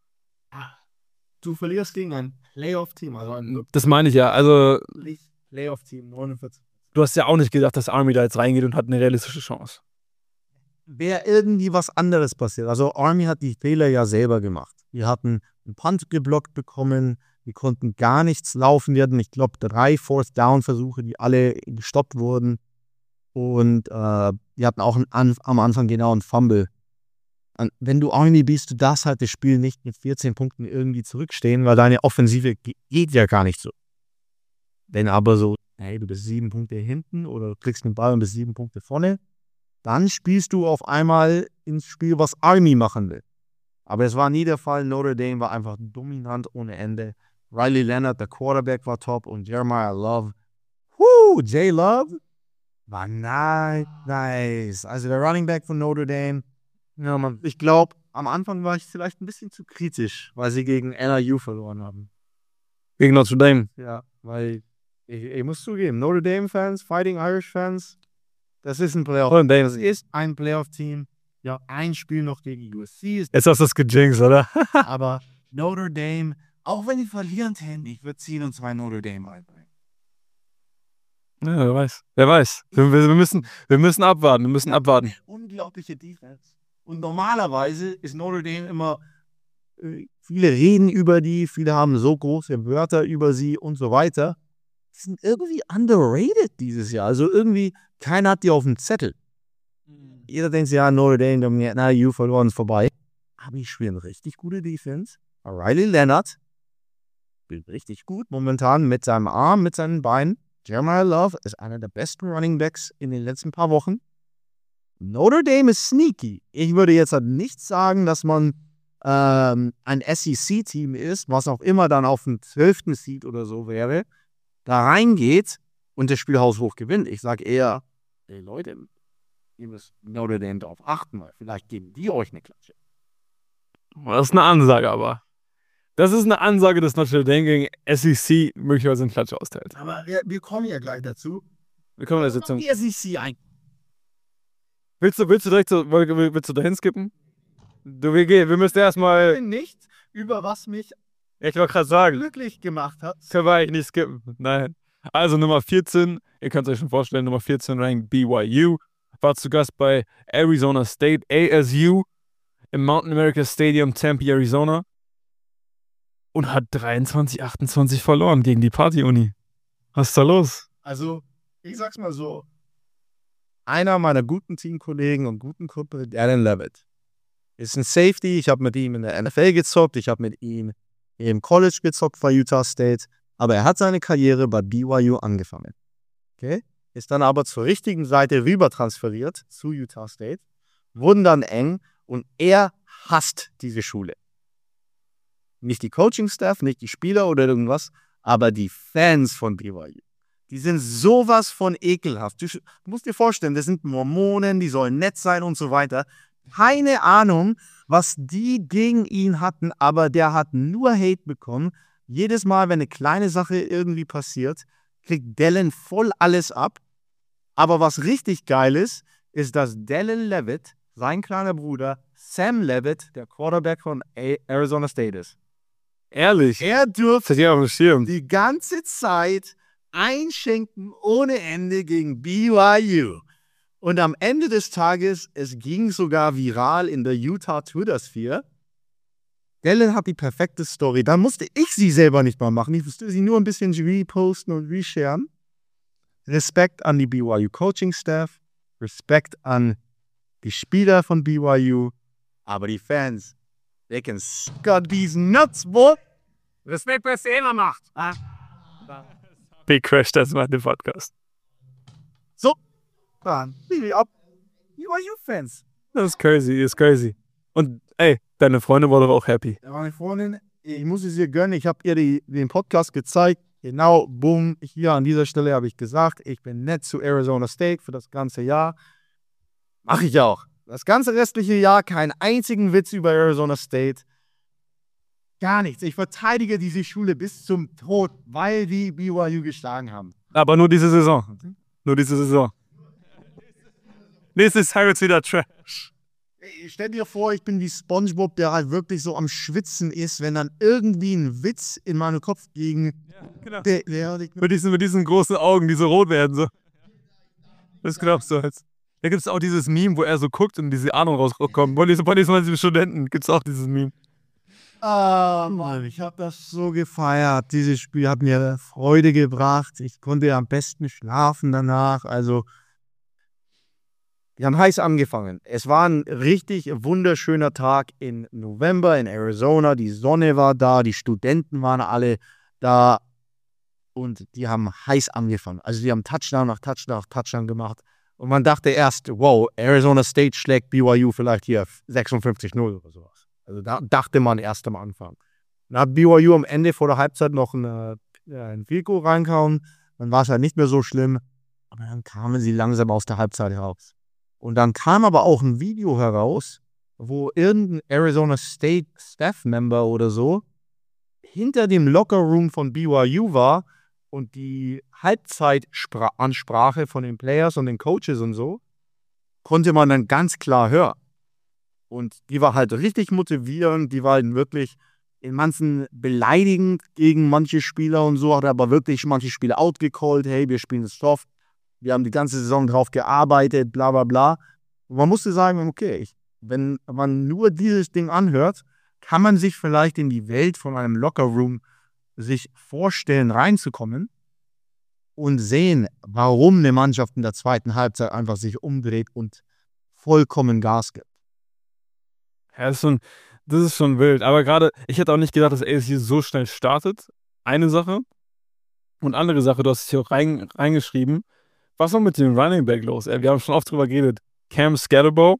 Du verlierst gegen ein Playoff-Team, also ein Das meine ich ja. Also, Playoff-Team, 49. du hast ja auch nicht gedacht, dass Army da jetzt reingeht und hat eine realistische Chance. Wäre irgendwie was anderes passiert. Also Army hat die Fehler ja selber gemacht. Die hatten einen Punt geblockt bekommen, die konnten gar nichts laufen. Die hatten, ich glaube, 3 Fourth-Down-Versuche, die alle gestoppt wurden. Und die hatten auch am Anfang genau einen Fumble. Und wenn du Army bist, du darfst halt das Spiel nicht mit 14 Punkten irgendwie zurückstehen, weil deine Offensive geht ja gar nicht so. Wenn aber so, hey, du bist 7 Punkte hinten oder du kriegst den Ball und bist 7 Punkte vorne, dann spielst du auf einmal ins Spiel, was Army machen will. Aber es war nie der Fall. Notre Dame war einfach dominant ohne Ende. Riley Leonard, der Quarterback, war top und Jeremiah Love. Jay Love war nice. Also der Running Back von Notre Dame. Ja, Mann. Ich glaube, am Anfang war ich vielleicht ein bisschen zu kritisch, weil sie gegen NIU verloren haben. Gegen Notre Dame. Ja, weil ich muss zugeben, Notre Dame-Fans, Fighting Irish-Fans, das ist ein Playoff. Das ist ein Playoff-Team. Ja, ein Spiel noch gegen USC ist. Jetzt hast du es gejinxt, oder? Aber Notre Dame, auch wenn die verlieren täten, ich würde 10 und 2 Notre Dame einbringen. Ja, wer weiß. Wer weiß. Wir müssen abwarten. Unglaubliche Defense. Und normalerweise ist Notre Dame immer, viele reden über die, viele haben so große Wörter über sie und so weiter. Die sind irgendwie underrated dieses Jahr. Also irgendwie, keiner hat die auf dem Zettel. Jeder denkt sich, ja, Notre Dame dominiert, NIU verloren, ist vorbei. Aber die spielen richtig gute Defense. Riley Leonard spielt richtig gut momentan mit seinem Arm, mit seinen Beinen. Jeremiah Love ist einer der besten Running Backs in den letzten paar Wochen. Notre Dame ist sneaky. Ich würde jetzt halt nicht sagen, dass man ein SEC-Team ist, was auch immer dann auf dem 12. Seed oder so wäre, da reingeht und das Spiel haushoch gewinnt. Ich sage eher, ey Leute, ihr müsst Notre Dame darauf achten, weil vielleicht geben die euch eine Klatsche. Das ist eine Ansage, aber. Das ist eine Ansage, dass Notre Dame gegen SEC möglicherweise eine Klatsche austeilt. Aber wir kommen ja gleich dazu. Wir kommen in der Sitzung. Die SEC ein. Willst du dahin skippen? Wir müssen erstmal. Nicht, über was mich Ich wollte gerade sagen, glücklich gemacht hat. können wir eigentlich nicht skippen. Nein. Also Nummer 14, ihr könnt es euch schon vorstellen, Nummer 14 ranked BYU, war zu Gast bei Arizona State, ASU, im Mountain America Stadium, Tempe, Arizona und hat 23-28 verloren gegen die Party-Uni. Was ist da los? Also, ich sag's mal so. Einer meiner guten Teamkollegen und guten Kumpel, Alan Levitt, ist ein Safety. Ich habe mit ihm in der NFL gezockt. Ich habe mit ihm im College gezockt bei Utah State. Aber er hat seine Karriere bei BYU angefangen. Okay? Ist dann aber zur richtigen Seite rüber transferiert zu Utah State. Wurden dann eng und er hasst diese Schule. Nicht die Coaching-Staff, nicht die Spieler oder irgendwas, aber die Fans von BYU. Die sind sowas von ekelhaft. Du musst dir vorstellen, das sind Mormonen, die sollen nett sein und so weiter. Keine Ahnung, was die gegen ihn hatten, aber der hat nur Hate bekommen. Jedes Mal, wenn eine kleine Sache irgendwie passiert, kriegt Dallin voll alles ab. Aber was richtig geil ist, dass Dallin Levitt, sein kleiner Bruder, Sam Levitt, der Quarterback von Arizona State ist. Ehrlich? Er dürfte Das hat ja auf dem Schirm. die ganze Zeit einschenken ohne Ende gegen BYU. Und am Ende des Tages, es ging sogar viral in der Utah Twitter-Sphere. Dallin hat die perfekte Story. Da musste ich sie selber nicht mal machen. Ich musste sie nur ein bisschen reposten und resharen. Respekt an die BYU Coaching Staff. Respekt an die Spieler von BYU. Aber die Fans, they can scud these nuts, boy. Respekt, was er immer macht. Big Crash, das macht den Podcast. So, dann liebe ich ab. BYU-Fans. Das ist crazy. Und ey, deine Freundin war doch auch happy. Meine Freundin, ich muss es ihr gönnen. Ich habe ihr den Podcast gezeigt. Genau, boom. Hier an dieser Stelle habe ich gesagt, ich bin nett zu Arizona State für das ganze Jahr. Mache ich auch. Das ganze restliche Jahr keinen einzigen Witz über Arizona State. Gar nichts. Ich verteidige diese Schule bis zum Tod, weil die BYU geschlagen haben. Aber nur diese Saison. Nächstes Jahr wird's wieder Trash. Stell dir vor, ich bin wie SpongeBob, der halt wirklich so am Schwitzen ist, wenn dann irgendwie ein Witz in meinen Kopf gegen... Genau. Der Mit diesen großen Augen, die so rot werden. So. Das glaubst du halt. Da gibt es auch dieses Meme, wo er so guckt und diese Ahnung rauskommt. Von diesen Studenten gibt es auch dieses Meme. Ah, Mann, ich habe das so gefeiert. Dieses Spiel hat mir Freude gebracht. Ich konnte am besten schlafen danach. Also, wir haben heiß angefangen. Es war ein richtig wunderschöner Tag im November in Arizona. Die Sonne war da, die Studenten waren alle da und die haben heiß angefangen. Also, die haben Touchdown nach Touchdown nach Touchdown gemacht. Und man dachte erst, wow, Arizona State schlägt BYU vielleicht hier 56-0 oder sowas. Also da dachte man erst am Anfang. Dann hat BYU am Ende vor der Halbzeit noch ein Field Goal reingehauen. Dann war es halt nicht mehr so schlimm. Aber dann kamen sie langsam aus der Halbzeit heraus. Und dann kam aber auch ein Video heraus, wo irgendein Arizona State Staff-Member oder so hinter dem Locker-Room von BYU war und die Halbzeitansprache von den Players und den Coaches und so, konnte man dann ganz klar hören. Und die war halt richtig motivierend, die war halt wirklich in manchen beleidigend gegen manche Spieler und so, hat aber wirklich manche Spieler outgecallt, hey, wir spielen es soft, wir haben die ganze Saison drauf gearbeitet, bla bla bla. Und man musste sagen, okay, wenn man nur dieses Ding anhört, kann man sich vielleicht in die Welt von einem Lockerroom sich vorstellen, reinzukommen und sehen, warum eine Mannschaft in der zweiten Halbzeit einfach sich umdreht und vollkommen Gas gibt. Ja, das ist schon wild. Aber gerade, ich hätte auch nicht gedacht, dass ASU so schnell startet. Eine Sache. Und andere Sache, du hast es hier auch reingeschrieben. Was war mit dem Running Back los? Wir haben schon oft drüber geredet. Cam Scatterbo.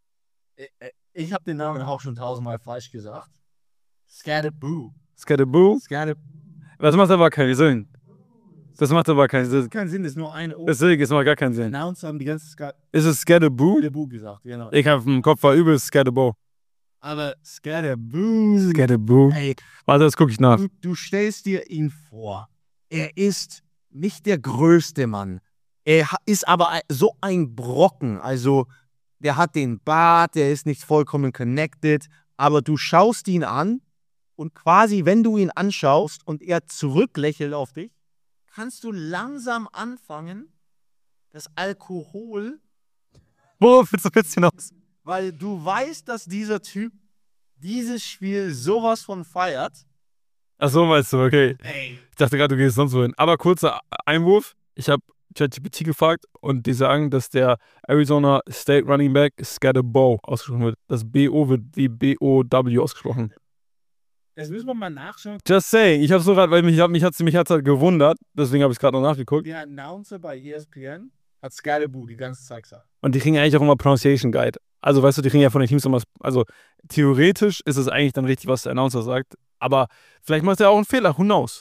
Ich habe den Namen auch schon 1000-mal falsch gesagt. Scatterboo. Scatterbo. Das macht aber keinen Sinn. Das macht ist nur ein O. Deswegen, es macht gar keinen Sinn. Announcer haben die ganze Ist es Scatterboo? Scatterboo gesagt, genau. Ich habe im Kopf war übel Scatterbo. Aber Scatterboo. Scatterboo. Ey, Warte, das gucke ich nach. du stellst dir ihn vor. Er ist nicht der größte Mann. Er ist aber so ein Brocken. Also, der hat den Bart, der ist nicht vollkommen connected. Aber du schaust ihn an und quasi, wenn du ihn anschaust und er zurücklächelt auf dich, kannst du langsam anfangen, das Alkohol, Worauf willst du jetzt hinaus? weil du weißt, dass dieser Typ dieses Spiel sowas von feiert. Ach so, weißt du, okay. Ey. Ich dachte gerade, du gehst sonst wohin. Aber kurzer Einwurf. Ich habe ChatGPT gefragt und die sagen, dass der Arizona State Running Back Scatterbo ausgesprochen wird. Das B-O wird wie B-O-W ausgesprochen. Das müssen wir mal nachschauen. Just saying. Ich habe so gerade, weil mich hat's halt gewundert. Deswegen habe ich es gerade noch nachgeguckt. Der Announcer bei ESPN hat Scatterboo die ganze Zeit gesagt. Und die kriegen eigentlich auch immer Pronunciation Guide. Also, weißt du, die kriegen ja von den Teams immer. Also, theoretisch ist es eigentlich dann richtig, was der Announcer sagt. Aber vielleicht macht er auch einen Fehler. Who knows?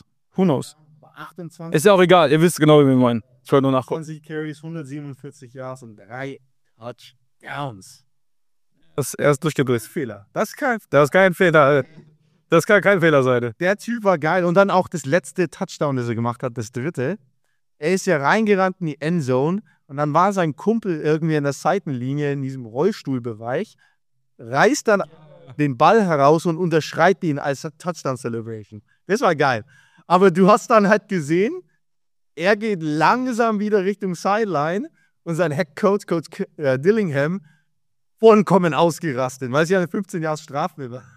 28 Ist ja auch egal. Ihr wisst genau, wie wir meinen. Ich wollte nur nachgucken. 20 Carries, 147 Yards und 3 Touchdowns. Er ist durchgedreht. Fehler. Das ist kein Fehler. Das kann kein Fehler sein. Der Typ war geil. Und dann auch das letzte Touchdown, das er gemacht hat, das dritte. Er ist ja reingerannt in die Endzone und dann war sein Kumpel irgendwie in der Seitenlinie in diesem Rollstuhlbereich, reißt dann den Ball heraus und unterschreibt ihn als Touchdown-Celebration. Das war geil. Aber du hast dann halt gesehen, er geht langsam wieder Richtung Sideline und sein Head-Coach, Coach Dillingham, vollkommen ausgerastet, weil es ja eine 15 Jahre Strafe war.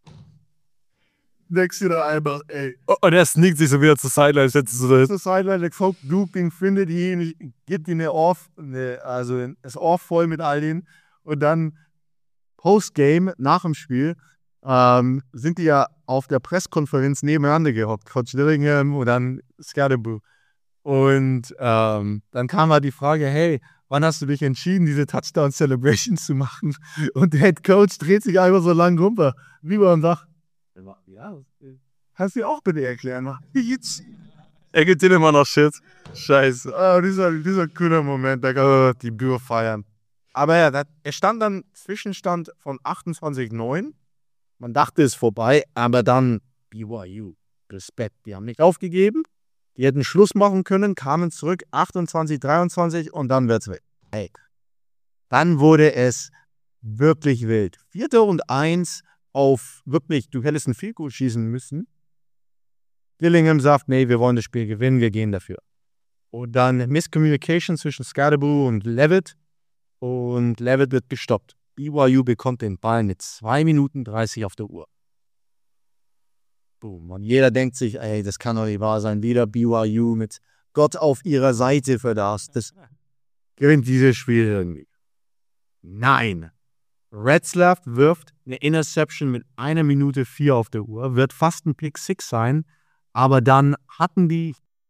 Denkst du da einfach, ey. Und er sneakt sich so wieder zur Sideline, setzt so da hin. Zur Sideline, der Coach Looping findet ihn, gibt ihm das Off voll mit all denen. Und dann Postgame, nach dem Spiel, sind die ja auf der Pressekonferenz nebeneinander gehockt, Coach Dillingham und dann Scadaboo. Und dann kam halt die Frage, hey, wann hast du dich entschieden, diese Touchdown-Celebration zu machen? Und der Head Coach dreht sich einfach so lang runter, rüber und sagt, ja, kannst du dir auch bitte erklären. Jetzt. Er gibt dir immer noch Shit. Scheiße. Oh, dieser coole Moment, da kann man die Bühne feiern. Aber ja, er stand dann Zwischenstand von 28-9. Man dachte, es ist vorbei, aber dann BYU. Respekt, die haben nicht aufgegeben. Die hätten Schluss machen können, kamen zurück, 28-23 und dann wird's wild. Hey, dann wurde es wirklich wild. 4. und 1 auf wirklich, du hättest ein Field Goal schießen müssen. Dillingham sagt, nee, wir wollen das Spiel gewinnen, wir gehen dafür. Und dann Miscommunication zwischen Scadaboo und Levitt. Und Levitt wird gestoppt. BYU bekommt den Ball mit 2 Minuten 30 auf der Uhr. Boom. Und jeder denkt sich, ey, das kann doch nicht wahr sein. Wieder BYU mit Gott auf ihrer Seite für das. Das gewinnt dieses Spiel irgendwie. Nein. Retzlaff wirft eine Interception mit 1 Minute 4 auf der Uhr. Wird fast ein Pick 6 sein. Aber dann hatten die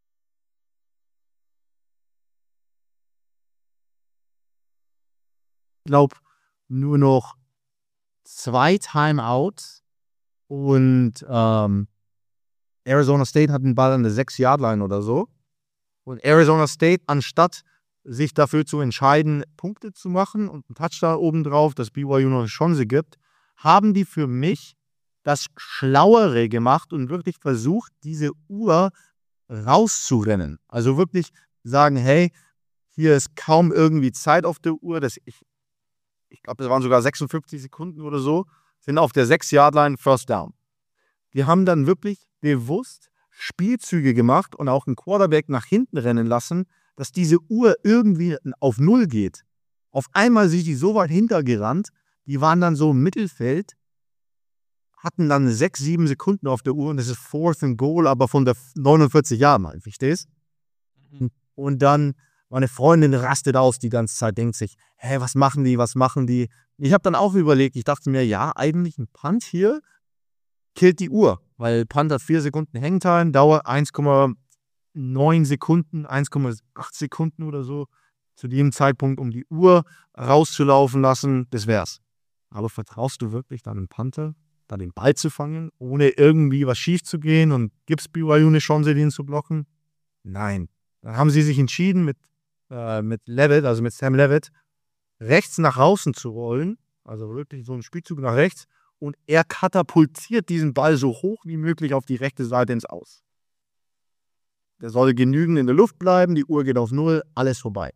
ich glaube, nur noch 2 Timeouts und Arizona State hat den Ball an der 6-Yard-Line oder so. Und Arizona State, anstatt sich dafür zu entscheiden, Punkte zu machen und einen Touchdown obendrauf, dass BYU noch eine Chance gibt, haben die für mich das Schlauere gemacht und wirklich versucht, diese Uhr rauszurennen. Also wirklich sagen, hey, hier ist kaum irgendwie Zeit auf der Uhr, ich glaube, das waren sogar 56 Sekunden oder so, sind auf der 6-Yard-Line First Down. Die haben dann wirklich bewusst Spielzüge gemacht und auch einen Quarterback nach hinten rennen lassen, dass diese Uhr irgendwie auf Null geht. Auf einmal sind die so weit hintergerannt, die waren dann so im Mittelfeld, hatten dann 6, 7 Sekunden auf der Uhr und das ist 4th and Goal, aber von der 49 Jahren, verstehst? Und dann meine Freundin rastet aus die ganze Zeit, denkt sich, hey, was machen die? Ich habe dann auch überlegt, ich dachte mir, ja, eigentlich ein Punt hier killt die Uhr, weil Punt hat 4 Sekunden Hangtime, Dauer 1,9 Sekunden, 1,8 Sekunden oder so, zu dem Zeitpunkt, um die Uhr rauszulaufen lassen, das wär's. Aber vertraust du wirklich dann einem Panther, da den Ball zu fangen, ohne irgendwie was schief zu gehen und gibst BYU eine Chance, den zu blocken? Nein. Dann haben sie sich entschieden, mit Levitt, also mit Sam Levitt, rechts nach außen zu rollen, also wirklich so ein Spielzug nach rechts, und er katapultiert diesen Ball so hoch wie möglich auf die rechte Seite ins Aus. Der soll genügend in der Luft bleiben, die Uhr geht auf Null, alles vorbei.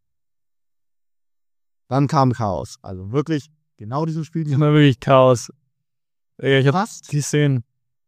Dann kam Chaos. Also wirklich genau dieses Spiel. Das war wirklich Chaos. Ich hab Fast die Szenen.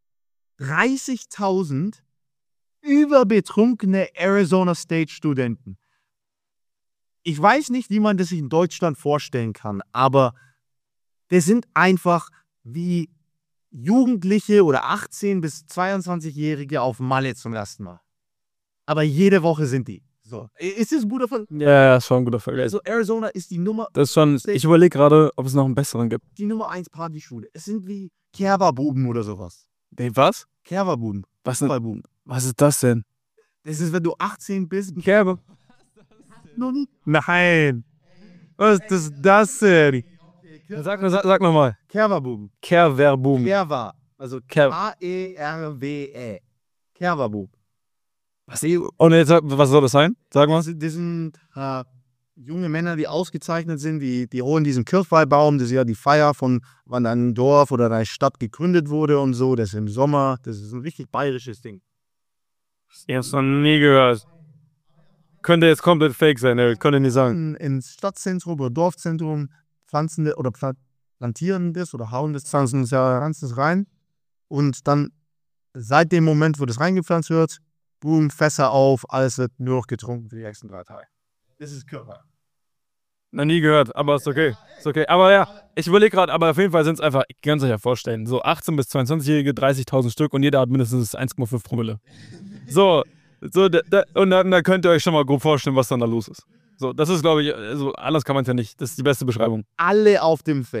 30.000 überbetrunkene Arizona State Studenten. Ich weiß nicht, wie man das sich in Deutschland vorstellen kann, aber das sind einfach wie Jugendliche oder 18- bis 22-Jährige auf Malle zum ersten Mal. Aber jede Woche sind die. So. Ist das ein guter Vergleich? Ja, ist schon ein guter Vergleich. Also Arizona ist die Nummer, Das ist schon, ich überlege gerade, ob es noch einen besseren gibt. die Nummer 1 Partyschule. Es sind wie Kerberbuben oder sowas. Was? Kerberbuben. Was, denn? Fußballbuben. Was ist das denn? Das ist, wenn du 18 bist. Kerbe. Noch nie. Nein. Was ist das denn? Sag nochmal. Kerberbuben. Kerverboom. Kerber. Also K-E-R-W-E. Kerberbub. Und jetzt, was soll das sein? Sag mal. Das sind junge Männer, die ausgezeichnet sind, die holen diesen Kirchweihbaum, das ist ja die Feier von wann ein Dorf oder eine Stadt gegründet wurde und so, das ist im Sommer, das ist ein richtig bayerisches Ding. Ich hab's noch nie gehört. Könnte jetzt komplett fake sein, könnte nicht sagen. Ins Stadtzentrum oder Dorfzentrum pflanzen oder plantieren das oder hauen das, pflanzen das rein und dann seit dem Moment, wo das reingepflanzt wird, boom, Fässer auf, alles wird nur noch getrunken für die nächsten 3 Tage. Das ist Körper. Noch nie gehört, aber ist okay. Ist okay. Aber ja, ich überlege gerade, aber auf jeden Fall sind es einfach, ich kann es euch ja vorstellen, so 18- bis 22-Jährige, 30.000 Stück und jeder hat mindestens 1,5 Promille. So und dann könnt ihr euch schon mal grob vorstellen, was dann da los ist. So, das ist, glaube ich, also anders kann man es ja nicht. Das ist die beste Beschreibung. Alle auf dem Feld.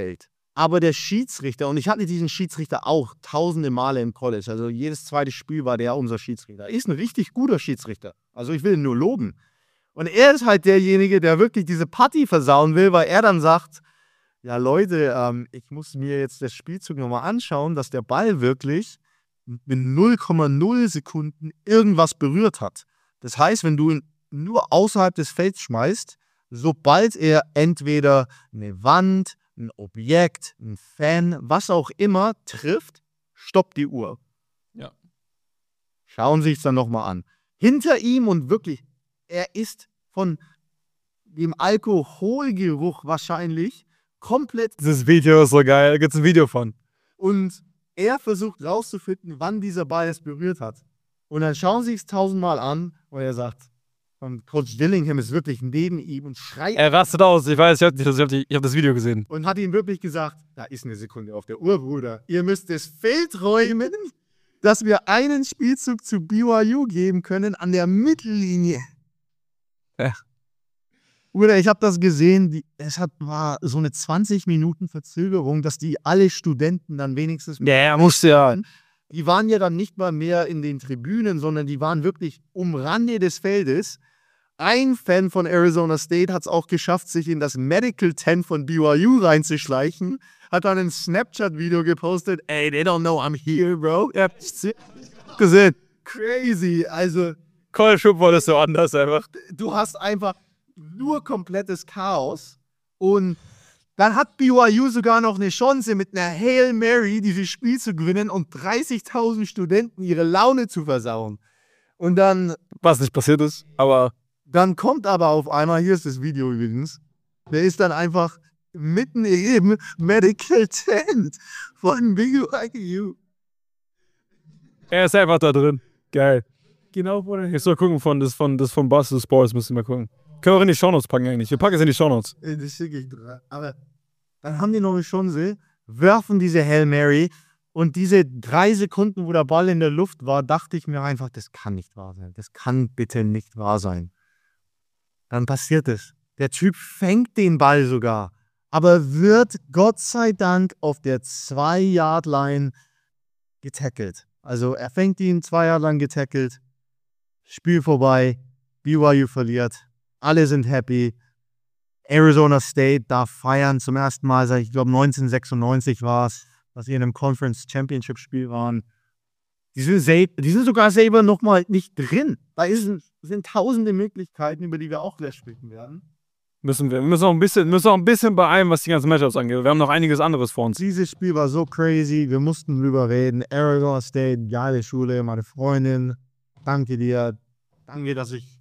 Aber der Schiedsrichter, und ich hatte diesen Schiedsrichter auch tausende Male im College, also jedes zweite Spiel war der unser Schiedsrichter. Ist ein richtig guter Schiedsrichter. Also ich will ihn nur loben. Und er ist halt derjenige, der wirklich diese Party versauen will, weil er dann sagt, ja Leute, ich muss mir jetzt das Spielzug nochmal anschauen, dass der Ball wirklich mit 0,0 Sekunden irgendwas berührt hat. Das heißt, wenn du ihn nur außerhalb des Felds schmeißt, sobald er entweder eine Wand, ein Objekt, ein Fan, was auch immer trifft, stoppt die Uhr. Ja. Schauen Sie sich dann nochmal an. Hinter ihm und wirklich, er ist von dem Alkoholgeruch wahrscheinlich komplett. Dieses Video ist so geil, da gibt es ein Video von. Und er versucht rauszufinden, wann dieser Ball es berührt hat. Und dann schauen Sie es 1000-mal an und er sagt, und Coach Dillingham ist wirklich neben ihm und schreit. Er rastet aus, ich weiß, ich hab das Video gesehen. Und hat ihm wirklich gesagt, da ist eine Sekunde auf der Uhr, Bruder. Ihr müsst das Feld räumen, dass wir einen Spielzug zu BYU geben können an der Mittellinie. Ja. Bruder, ich habe das gesehen, war so eine 20 Minuten Verzögerung, dass die alle Studenten dann wenigstens... Ja, musste ja. Die waren ja dann nicht mal mehr in den Tribünen, sondern die waren wirklich am Rande des Feldes. Ein Fan von Arizona State hat es auch geschafft, sich in das Medical Tent von BYU reinzuschleichen. Hat dann ein Snapchat-Video gepostet. Ey, they don't know I'm here, bro. Ja, gesehen. Crazy. Also, College Football ist so anders einfach. du hast einfach nur komplettes Chaos. Und dann hat BYU sogar noch eine Chance, mit einer Hail Mary dieses Spiel zu gewinnen und 30.000 Studenten ihre Laune zu versauen. Und dann... Was nicht passiert ist, aber... Dann kommt aber auf einmal, hier ist das Video übrigens, der ist dann einfach mitten im Medical Tent von BYU. Er ist einfach da drin. Geil. Genau, Bruder. Ich soll gucken von Boston Sports, müssen wir mal gucken. Können wir auch in die Shownotes packen eigentlich. Wir packen es in die Shownotes. Das schicke ich dran. Aber dann haben die noch eine Chance, werfen diese Hail Mary und diese 3 Sekunden, wo der Ball in der Luft war, dachte ich mir einfach, das kann nicht wahr sein. Das kann bitte nicht wahr sein. Dann passiert es. Der Typ fängt den Ball sogar, aber wird Gott sei Dank auf der 2-Yard-Line getackelt. Also er fängt ihn 2 Jahre lang getackelt, Spiel vorbei, BYU verliert, alle sind happy. Arizona State darf feiern zum ersten Mal seit, ich glaube 1996 war es, dass sie in einem Conference Championship Spiel waren. Die sind sogar selber nochmal nicht drin. Da sind tausende Möglichkeiten, über die wir auch gleich sprechen werden. Wir müssen auch ein bisschen beeilen, was die ganzen Matchups angeht. Wir haben noch einiges anderes vor uns. Dieses Spiel war so crazy, wir mussten drüber reden. Arizona State, geile Schule, meine Freundin. Danke dir. Danke, dass ich...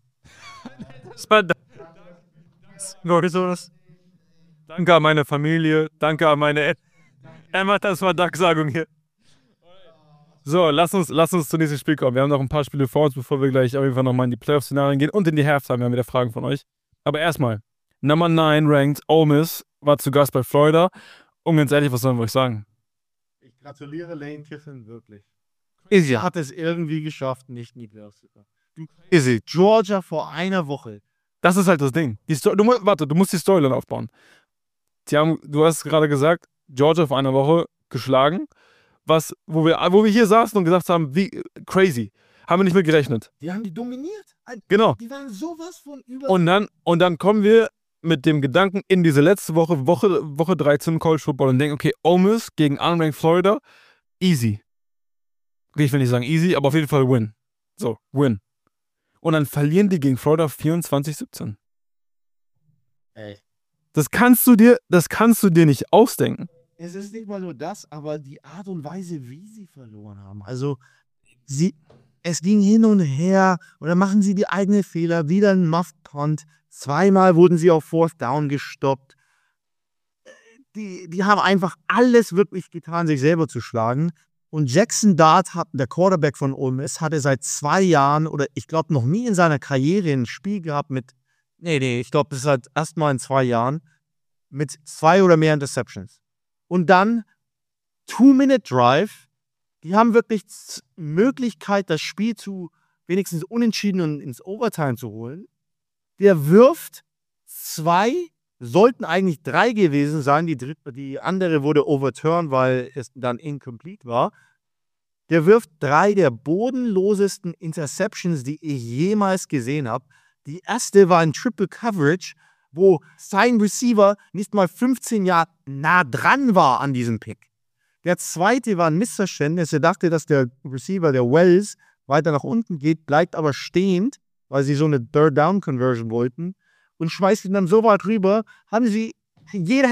Danke an meine Familie, danke an meine... Er macht das mal Danksagung hier. So, lass uns zu diesem Spiel kommen. Wir haben noch ein paar Spiele vor uns, bevor wir gleich auf jeden Fall nochmal in die Playoff-Szenarien gehen und in die Halftime. Wir haben wieder Fragen von euch. Aber erstmal, Number 9 ranked Ole Miss war zu Gast bei Florida. Und ganz ehrlich, was sollen wir euch sagen? Ich gratuliere Lane Kiffin wirklich. Er hat es irgendwie geschafft, nicht in die Playoffs zu kommen. Georgia vor einer Woche. Das ist halt das Ding. Du musst die Storyline aufbauen. Du hast gerade gesagt, Georgia vor einer Woche geschlagen. Wo wir hier saßen und gesagt haben, wie crazy. Haben wir nicht mit gerechnet. Die haben die dominiert. Genau. Die waren sowas von über... Und dann kommen wir mit dem Gedanken in diese letzte Woche 13 College Football und denken, okay, Ole Miss gegen unranked Florida, easy. Okay, ich will nicht sagen easy, aber auf jeden Fall win. So, win. Und dann verlieren die gegen Florida 24-17. Ey. Das kannst du dir nicht ausdenken. Es ist nicht mal nur das, aber die Art und Weise, wie sie verloren haben. Also, es ging hin und her und dann machen sie die eigenen Fehler, wieder ein Muffed Punt. 2-mal wurden sie auf 4th Down gestoppt. Die haben einfach alles wirklich getan, sich selber zu schlagen. Und Jackson Dart, der Quarterback von Ole Miss, hatte seit 2 Jahren oder ich glaube noch nie in seiner Karriere ein Spiel gehabt mit, ich glaube, das ist halt erstmal in 2 Jahren, mit 2 oder mehr Interceptions. Und dann 2-Minute-Drive. Die haben wirklich Möglichkeit, das Spiel zu wenigstens unentschieden und ins Overtime zu holen. Der wirft 2 Sollten eigentlich 3 gewesen sein. Die andere wurde overturned, weil es dann incomplete war. Der wirft 3 der bodenlosesten Interceptions, die ich jemals gesehen habe. Die erste war in Triple Coverage, wo sein Receiver nicht mal 15 Jahre nah dran war an diesem Pick. Der zweite war ein Missverständnis. Er dachte, dass der Receiver, der Wells, weiter nach unten geht, bleibt aber stehend, weil sie so eine Third-Down-Conversion wollten und schmeißt ihn dann so weit rüber, jeder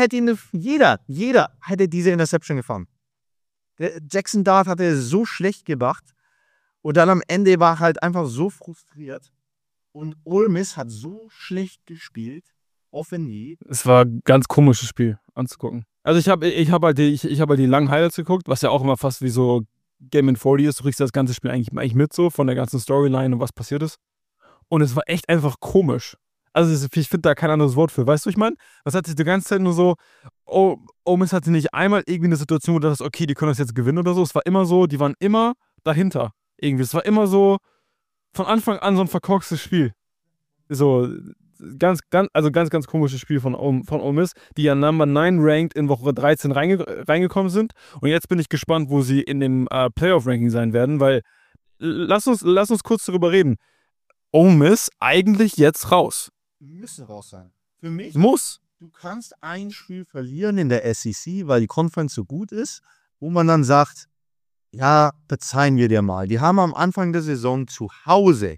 hätte diese Interception gefangen. Der Jackson Dart hatte so schlecht gemacht und dann am Ende war halt einfach so frustriert und Ole Miss hat so schlecht gespielt, offensiv. Es war ein ganz komisches Spiel anzugucken. Also ich hab halt die langen Highlights geguckt, was ja auch immer fast wie so Game in 40 ist. Du kriegst das ganze Spiel eigentlich mit so, von der ganzen Storyline und was passiert ist. Und es war echt einfach komisch. Also ich finde da kein anderes Wort für. Weißt du, ich meine? Das hat sich die ganze Zeit nur so, Ole Miss hatte nicht einmal irgendwie eine Situation, wo du dachtest, okay, die können das jetzt gewinnen oder so. Es war immer so, die waren immer dahinter. Irgendwie. Es war immer so von Anfang an so ein verkorkstes Spiel. So ganz komisches Spiel von Ole Miss, die ja Number 9 ranked in Woche 13 reingekommen sind. Und jetzt bin ich gespannt, wo sie in dem Playoff-Ranking sein werden, weil lass uns kurz darüber reden. Ole Miss eigentlich jetzt raus. Müssen raus sein. Für mich Muss. Du kannst ein Spiel verlieren in der SEC, weil die Conference so gut ist, wo man dann sagt, ja, verzeihen wir dir mal. Die haben am Anfang der Saison zu Hause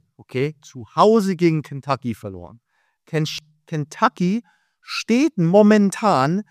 gegen Kentucky verloren. Kentucky steht momentan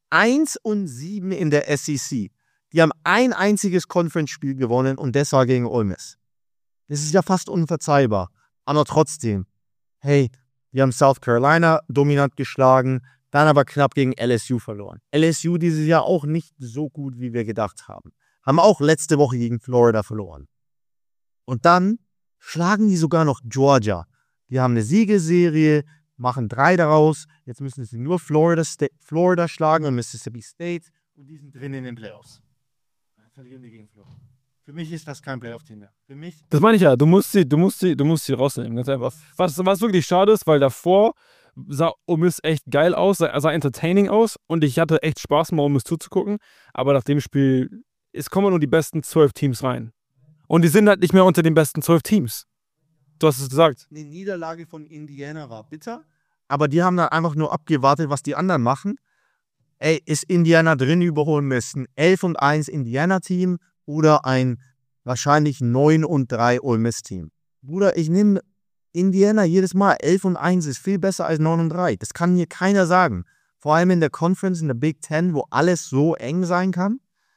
1-7 in der SEC. Die haben ein einziges Conference-Spiel gewonnen und das war gegen Ole Miss. Das ist ja fast unverzeihbar. Aber trotzdem, hey, die haben South Carolina dominant geschlagen, dann aber knapp gegen LSU verloren. LSU dieses Jahr auch nicht so gut, wie wir gedacht haben. Haben auch letzte Woche gegen Florida verloren. Und dann schlagen die sogar noch Georgia. Die haben eine Siegesserie, machen 3 daraus. Jetzt müssen sie nur Florida schlagen und Mississippi State. Und die sind drin in den Playoffs. Dann verlieren die gegen Florida. Für mich ist das kein Playoff-Team mehr. Für mich. Das meine ich ja, du musst sie rausnehmen, ganz einfach. Was wirklich schade ist, weil davor sah Ole Miss echt geil aus, sah entertaining aus und ich hatte echt Spaß, mal Ole Miss zuzugucken. Aber nach dem Spiel, es kommen nur die besten 12 Teams rein. Und die sind halt nicht mehr unter den besten 12 Teams. Du hast es gesagt. Die Niederlage von Indiana war bitter, aber die haben dann einfach nur abgewartet, was die anderen machen. Ey, ist Indiana drin überholen müssen? 11-1 Indiana-Team oder ein wahrscheinlich 9-3 Ole Miss-Team. Bruder, ich nehme Indiana jedes Mal. 11-1 ist viel besser als 9-3. Das kann mir keiner sagen. Vor allem in der Conference, in der Big Ten, wo alles so eng sein kann.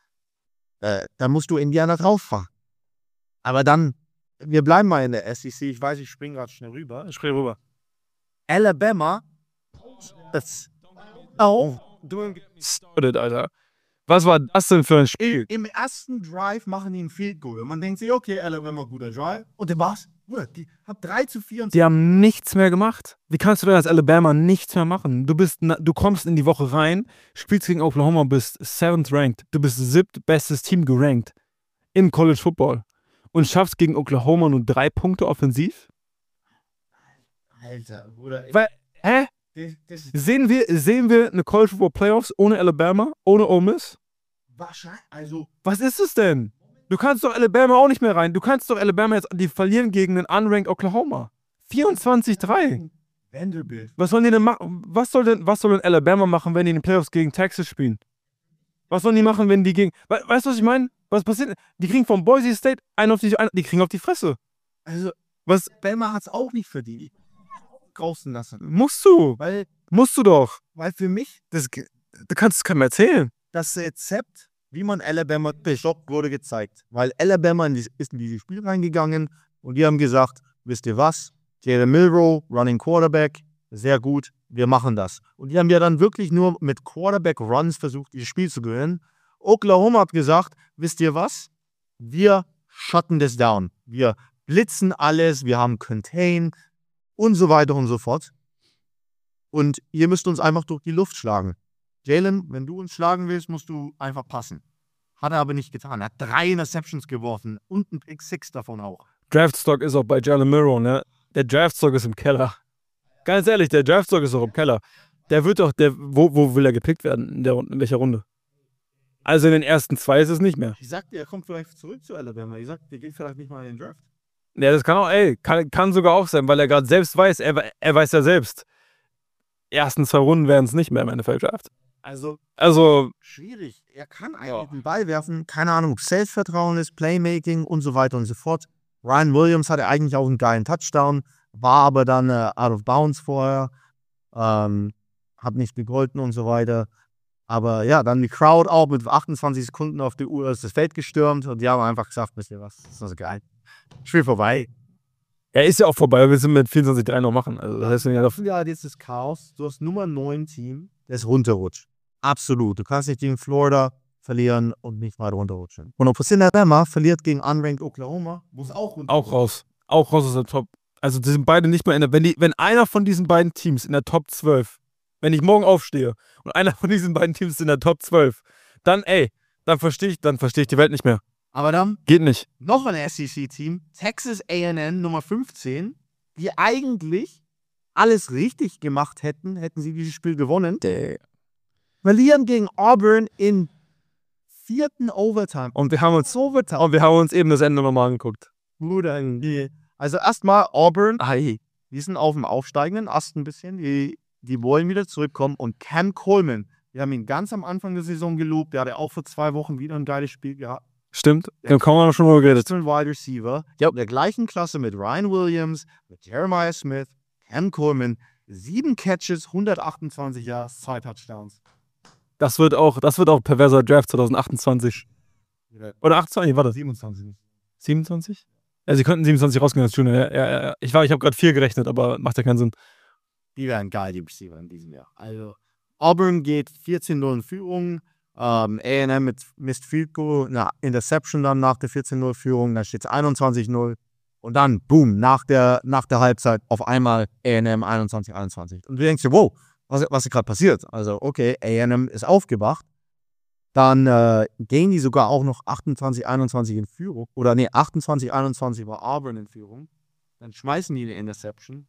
Da musst du Indiana drauf fahren. Aber dann, wir bleiben mal in der SEC. Ich weiß, ich springe gerade schnell rüber. Ich spring rüber. Alabama. Started, Alter. Was war das denn für ein Spiel? Im ersten Drive machen die einen Field Goal. Und man denkt sich, okay, Alabama, guter Drive. Und dann war's. Die haben 3-4. Die haben nichts mehr gemacht. Wie kannst du denn als Alabama nichts mehr machen? Du kommst in die Woche rein, spielst gegen Oklahoma, bist 7th ranked. Du bist 7. bestes Team gerankt in College Football. Und schaffst gegen Oklahoma nur 3 Punkte offensiv? Alter, Bruder. Hä? Sehen wir eine College Football Playoffs ohne Alabama, ohne Ole Miss? Wahrscheinlich, also. Was ist es denn? Du kannst doch Alabama auch nicht mehr rein. Du kannst doch Alabama jetzt, die verlieren gegen einen unranked Oklahoma. 24-3. Vanderbilt. Was sollen die denn machen? Was soll denn Alabama machen, wenn die in den Playoffs gegen Texas spielen? Was sollen die machen, wenn die gegen. Weißt du, was ich meine? Was passiert? Die kriegen von Boise State die kriegen auf die Fresse. Also, Alabama hat es auch nicht verdient. Draußen lassen. Musst du doch. Weil für mich, Du kannst es keinem erzählen. das Rezept, wie man Alabama bestoppt, wurde gezeigt. Weil Alabama ist in dieses Spiel reingegangen und die haben gesagt, wisst ihr was? Jalen Milroe, Running Quarterback, sehr gut, wir machen das. Und die haben ja dann wirklich nur mit Quarterback-Runs versucht, dieses Spiel zu gewinnen. Oklahoma hat gesagt, wisst ihr was? Wir shutten das down. Wir blitzen alles, wir haben Contain und so weiter und so fort. Und ihr müsst uns einfach durch die Luft schlagen. Jalen, wenn du uns schlagen willst, musst du einfach passen. Hat er aber nicht getan. Er hat 3 Interceptions geworfen und ein Pick 6 davon auch. Draftstock ist auch bei Jalen Milroe, ne? Der Draftstock ist im Keller. Ganz ehrlich, der Draftstock ist auch im Keller. Der wird doch, wo will er gepickt werden? In welcher Runde? Also in den ersten 2 ist es nicht mehr. Ich sagte, er kommt vielleicht zurück zu Alabama. Ich sagte, der geht vielleicht nicht mal in den Draft. Ja, das kann auch, kann sogar auch sein, weil er gerade selbst weiß, er weiß ja selbst, ersten 2 Runden werden es nicht mehr im NFL-Draft. Also, Schwierig. Er kann eigentlich den Ball werfen. Keine Ahnung, ob Selbstvertrauen ist, Playmaking und so weiter und so fort. Ryan Williams hatte eigentlich auch einen geilen Touchdown, war aber dann out of bounds vorher, hat nicht gegolten und so weiter. Aber ja, dann die Crowd auch mit 28 Sekunden auf die Uhr ist das Feld gestürmt und die haben einfach gesagt, wisst ihr was, das ist so geil. Spiel vorbei. er ist ja auch vorbei, wir sind mit 24-3 noch machen. Also, das heißt, Ja, jetzt ist Chaos. Du hast Nummer 9 Team, das runterrutscht. Absolut. Du kannst nicht gegen Florida verlieren und nicht weiter runterrutschen. Und ob Alabama verliert gegen unranked Oklahoma, muss auch runterrutschen. auch raus aus der Top. Also, die sind beide nicht mehr in der, wenn einer von diesen beiden Teams in der Top 12, wenn ich morgen aufstehe und einer von diesen beiden Teams ist in der Top 12, dann verstehe ich die Welt nicht mehr. Aber dann Geht nicht. noch ein SEC-Team, Texas A&M Nummer 15, die eigentlich alles richtig gemacht hätten sie dieses Spiel gewonnen. Verlieren gegen Auburn in 4. Overtime. Und wir haben uns eben das Ende nochmal angeguckt. Bruder, also erstmal Auburn, die sind auf dem aufsteigenden Ast ein bisschen, die wollen wieder zurückkommen und Cam Coleman, wir haben ihn ganz am Anfang der Saison gelobt, der hatte auch vor 2 Wochen wieder ein geiles Spiel gehabt. Stimmt, da haben wir schon mal geredet. Wide Receiver, der gleichen Klasse mit Ryan Williams, mit Jeremiah Smith, Cam Coleman, 7 Catches, 128 Yards, 2 Touchdowns. Das wird auch perverser Draft 2028. Oder 28, warte. 27. 27? Ja, sie könnten 27 rausgehen als Junior. Ja. Ich habe gerade 4 gerechnet, aber macht ja keinen Sinn. Die wären geil, die Receiver in diesem Jahr. Also Auburn geht 14-0 in Führung. A&M mit Missed Field Goal, eine Interception dann nach der 14-0 Führung, dann steht es 21-0 und dann, boom, nach der Halbzeit auf einmal A&M 21-21. Und du denkst dir, wow, was ist gerade passiert? Also, okay, A&M ist aufgewacht. Dann gehen die sogar auch noch 28-21 in Führung. Oder nee, 28-21 war Auburn in Führung. Dann schmeißen die eine Interception.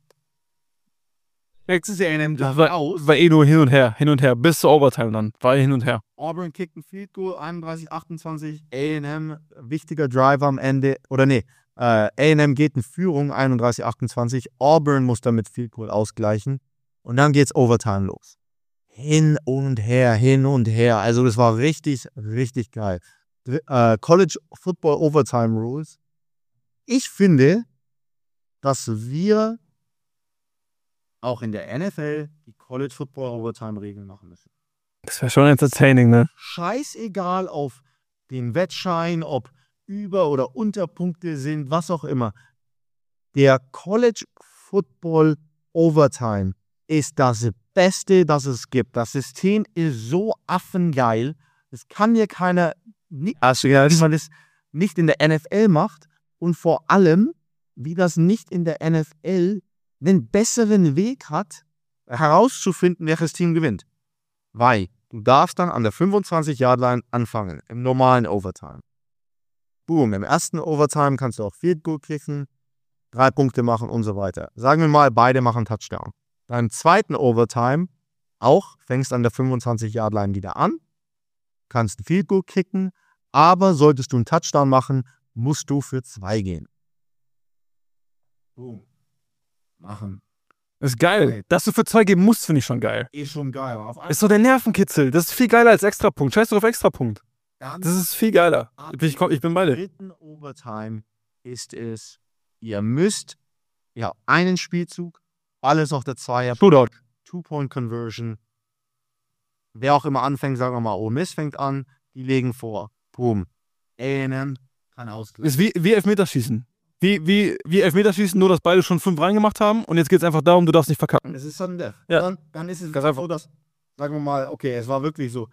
Texas A&M war eh nur hin und her, bis zur Overtime dann, war hin und her. Auburn kickt ein Field Goal, 31-28, A&M, wichtiger Drive am Ende, oder nee, A&M geht in Führung, 31-28, Auburn muss damit Field Goal ausgleichen und dann geht's Overtime los. Hin und her, also das war richtig, richtig geil. College Football Overtime Rules. Ich finde, dass wir auch in der NFL die College Football Overtime Regeln machen müssen. Das wäre schon entertaining, ne? Scheißegal auf den Wettschein, ob Über- oder Unterpunkte sind, was auch immer. Der College Football Overtime ist das Beste, das es gibt. Das System ist so affengeil. Das kann mir keiner, wie man das nicht in der NFL macht und vor allem, wie das nicht in der NFL einen besseren Weg hat, herauszufinden, welches Team gewinnt. Weil du darfst dann an der 25-Yard-Line anfangen, im normalen Overtime. Boom, im ersten Overtime kannst du auch Field Goal kicken, 3 Punkte machen und so weiter. Sagen wir mal, beide machen Touchdown. Dann im zweiten Overtime fängst an der 25-Yard-Line wieder an, kannst ein Field Goal kicken, aber solltest du einen Touchdown machen, musst du für 2 gehen. Boom. Machen. Das ist geil. Dass du für 2 geben musst, finde ich schon geil. Ist schon geil. Ist so der Nervenkitzel. Das ist viel geiler als Extrapunkt. Scheiß doch auf Extrapunkt. Das ist viel geiler. Ich bin bei dir. Im dritten Overtime ist es, ihr müsst einen Spielzug, alles auf der 2er. Shootout. 2-Point-Conversion. Wer auch immer anfängt, sagen wir mal, Ole Miss fängt an, die legen vor. Boom. A&M kann ausgleichen. Ist wie Elfmeterschießen. Wie Elfmeterschießen, nur dass beide schon 5 reingemacht haben und jetzt geht es einfach darum, du darfst nicht verkacken. Es ist Sudden Death. Ja. Dann ist es Ganz einfach. so, dass, sagen wir mal, okay, es war wirklich so,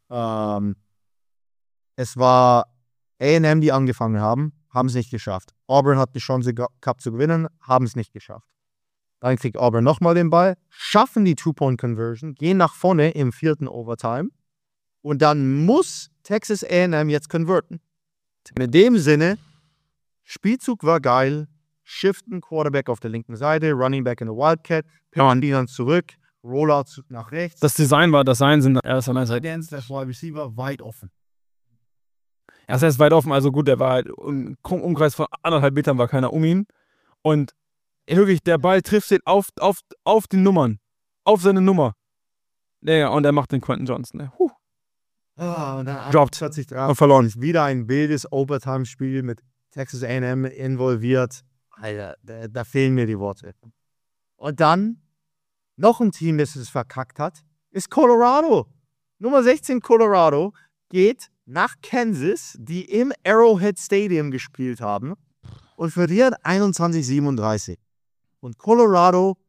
es war A&M, die angefangen haben es nicht geschafft. Auburn hat die Chance gehabt zu gewinnen, haben es nicht geschafft. Dann kriegt Auburn nochmal den Ball, schaffen die 2-Point-Conversion, gehen nach vorne im 4. Overtime und dann muss Texas A&M jetzt converten. In dem Sinne, Spielzug war geil, shiften, Quarterback auf der linken Seite, Running Back in der Wildcat, die dann zurück, Rollout nach rechts. Das Design war, das Sein sind erst an der Seite. Dance, der Wide Receiver weit offen. Er ist weit offen, also gut, der war halt im Umkreis von 1,5 Metern war keiner um ihn. Und wirklich, der Ball trifft ihn auf die Nummern. Auf seine Nummer. Ja, und er macht den Quentin Johnson. Ne? Und dann Dropped. 40 Und verloren. Wieder ein wildes Overtime-Spiel mit Texas A&M involviert. Alter, da fehlen mir die Worte. Und dann noch ein Team, das es verkackt hat, ist Colorado. Nummer 16 Colorado geht nach Kansas, die im Arrowhead Stadium gespielt haben und verliert 21-37. Und Colorado,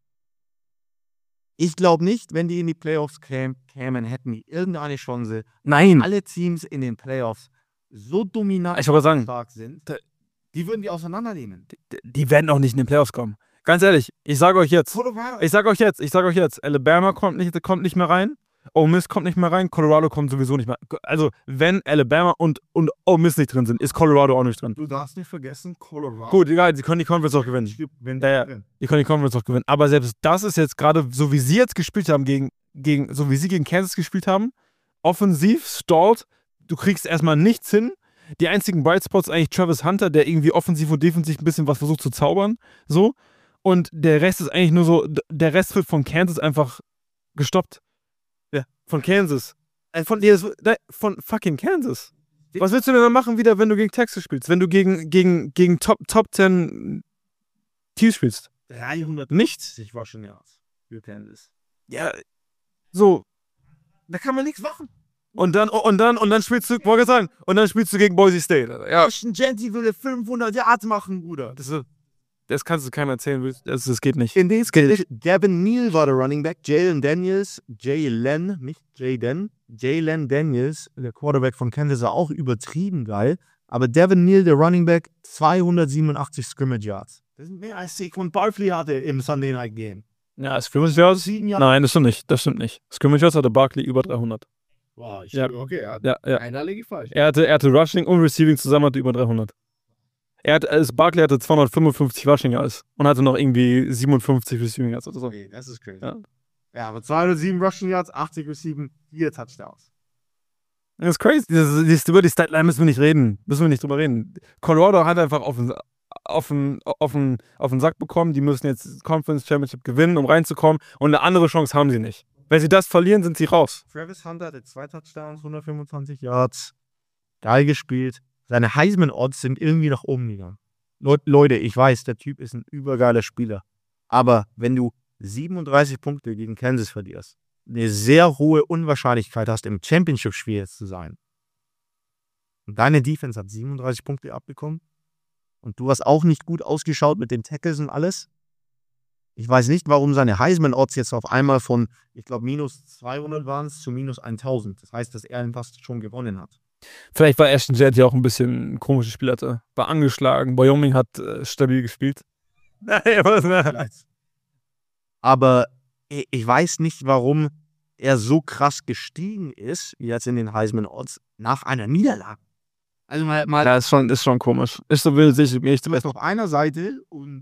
ich glaube nicht, wenn die in die Playoffs kämen, hätten die irgendeine Chance. Nein. Alle Teams in den Playoffs so dominant Ich wollte sagen, stark sind, die würden die auseinandernehmen. die werden auch nicht in den Playoffs kommen. Ganz ehrlich, ich sage euch jetzt, Alabama kommt nicht mehr rein, Ole Miss kommt nicht mehr rein, Colorado kommt sowieso nicht mehr. Also, wenn Alabama und Ole Miss nicht drin sind, ist Colorado auch nicht drin. Du darfst nicht vergessen, Colorado. Gut, egal, sie können die Conference auch gewinnen. Die können die Conference auch gewinnen. Aber selbst das ist jetzt gerade, so wie sie jetzt gespielt haben, so wie sie gegen Kansas gespielt haben, offensiv stallt, du kriegst erstmal nichts hin. Die einzigen Bright Spots eigentlich Travis Hunter, der irgendwie offensiv und defensiv ein bisschen was versucht zu zaubern. So. Und der Rest ist eigentlich nur so, der Rest wird von Kansas einfach gestoppt. Ja, von Kansas. Von fucking Kansas. Was willst du denn dann machen wieder, wenn du gegen Texas spielst? Wenn du gegen Top 10 Teams spielst? 300 Nichts. Ich war schon für Kansas. Ja, so. Da kann man nichts machen. Und dann spielst du, wollte ich sagen, und dann spielst du gegen Boise State. Alter. Ja. Genty würde 500 Yards machen, Bruder. Das kannst du keinem erzählen, das geht nicht. In this case, Gavin Neal war der Running Back, Jalen Daniels, der Quarterback von Kansas, war auch übertrieben geil. Aber Devin Neal, der Running Back, 287 Scrimmage Yards. Das sind mehr als Saquon Barkley hatte im Sunday Night Game. Ja, Scrimmage Yards? Nein, das stimmt nicht. Scrimmage Yards hatte Barkley über 300. Wow, okay, ja. Einer liege falsch. Er hatte Rushing und Receiving zusammen hatte über 300. Barkley hatte 255 Rushing Yards und hatte noch irgendwie 57 Receiving Yards oder so. Okay, das ist crazy. Ja. Ja, aber 207 Rushing Yards, 80 Receiving, 4 Touchdowns. Das ist crazy. Über die Statline müssen wir nicht reden. Müssen wir nicht drüber reden. Colorado hat einfach auf den Sack bekommen. Die müssen jetzt Conference Championship gewinnen, um reinzukommen. Und eine andere Chance haben sie nicht. Wenn sie das verlieren, sind sie raus. Travis Hunter hatte 2 Touchdowns, 125 Yards. Geil gespielt. Seine Heisman-Odds sind irgendwie nach oben gegangen. Leute, ich weiß, der Typ ist ein übergeiler Spieler. Aber wenn du 37 Punkte gegen Kansas verlierst, eine sehr hohe Unwahrscheinlichkeit hast, im Championship-Spiel jetzt zu sein. Und deine Defense hat 37 Punkte abbekommen. Und du hast auch nicht gut ausgeschaut mit den Tackles und alles. Ich weiß nicht, warum seine Heisman-Odds jetzt auf einmal von, ich glaube, minus 200 waren es, zu minus 1000. Das heißt, dass er ihn fast schon gewonnen hat. Vielleicht war Ashton Jett ja auch ein bisschen ein komisches Spiel hatte. War angeschlagen. Wyoming hat stabil gespielt. Aber ich weiß nicht, warum er so krass gestiegen ist, wie jetzt in den Heisman-Odds, nach einer Niederlage. Also mal Ja, ist schon komisch. Ist so wild, ich du bist auf einer Seite und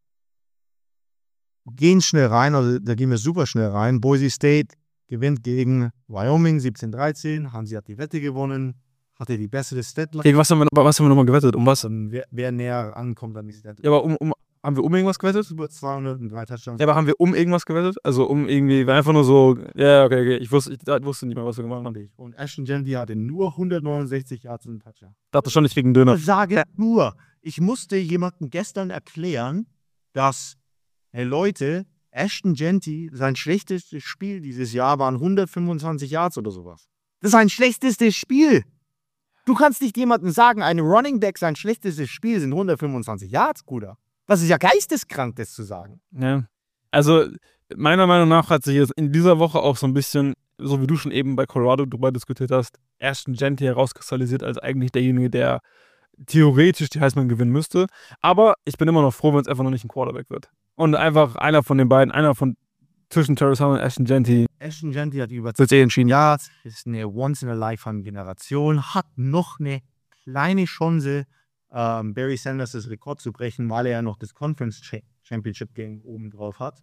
gehen schnell rein, also da gehen wir super schnell rein. Boise State gewinnt gegen Wyoming 17-13. Hansi hat die Wette gewonnen, hatte die bessere Statline. Gegen was haben wir nochmal gewettet? Um was? Wer näher ankommt an die Statline. Ja, aber haben wir irgendwas gewettet? Über 203 Touchdowns. Ja, aber haben wir irgendwas gewettet? Also irgendwie, war einfach nur so, ja, okay. Ich wusste nicht mehr, was wir gemacht haben. Und Ashton Jeanty hatte nur 169 Yards und Touchdown. Dachte schon nicht wegen Döner. Ich sage nur, ich musste jemandem gestern erklären, dass, hey Leute, Ashton Jeanty, sein schlechtestes Spiel dieses Jahr waren 125 Yards oder sowas. Das ist sein schlechtestes Spiel. Du kannst nicht jemandem sagen, ein Running Back, sein schlechtestes Spiel sind 125 Yards, Bruder. Das ist ja geisteskrank, das zu sagen. Ja. Also, meiner Meinung nach hat sich jetzt in dieser Woche auch so ein bisschen, so wie du schon eben bei Colorado drüber diskutiert hast, Ashton Jeanty herauskristallisiert als eigentlich derjenige, der theoretisch die Heisman gewinnen müsste. Aber ich bin immer noch froh, wenn es einfach noch nicht ein Quarterback wird. Und einfach einer von den beiden, zwischen Travis Hunter und Ashton Jeanty. Ashton Jeanty hat über 10 Yards, ist eine Once-in-a-Lifetime-Generation, hat noch eine kleine Chance, Barry Sanders' Rekord zu brechen, weil er ja noch das Conference Championship Game oben drauf hat.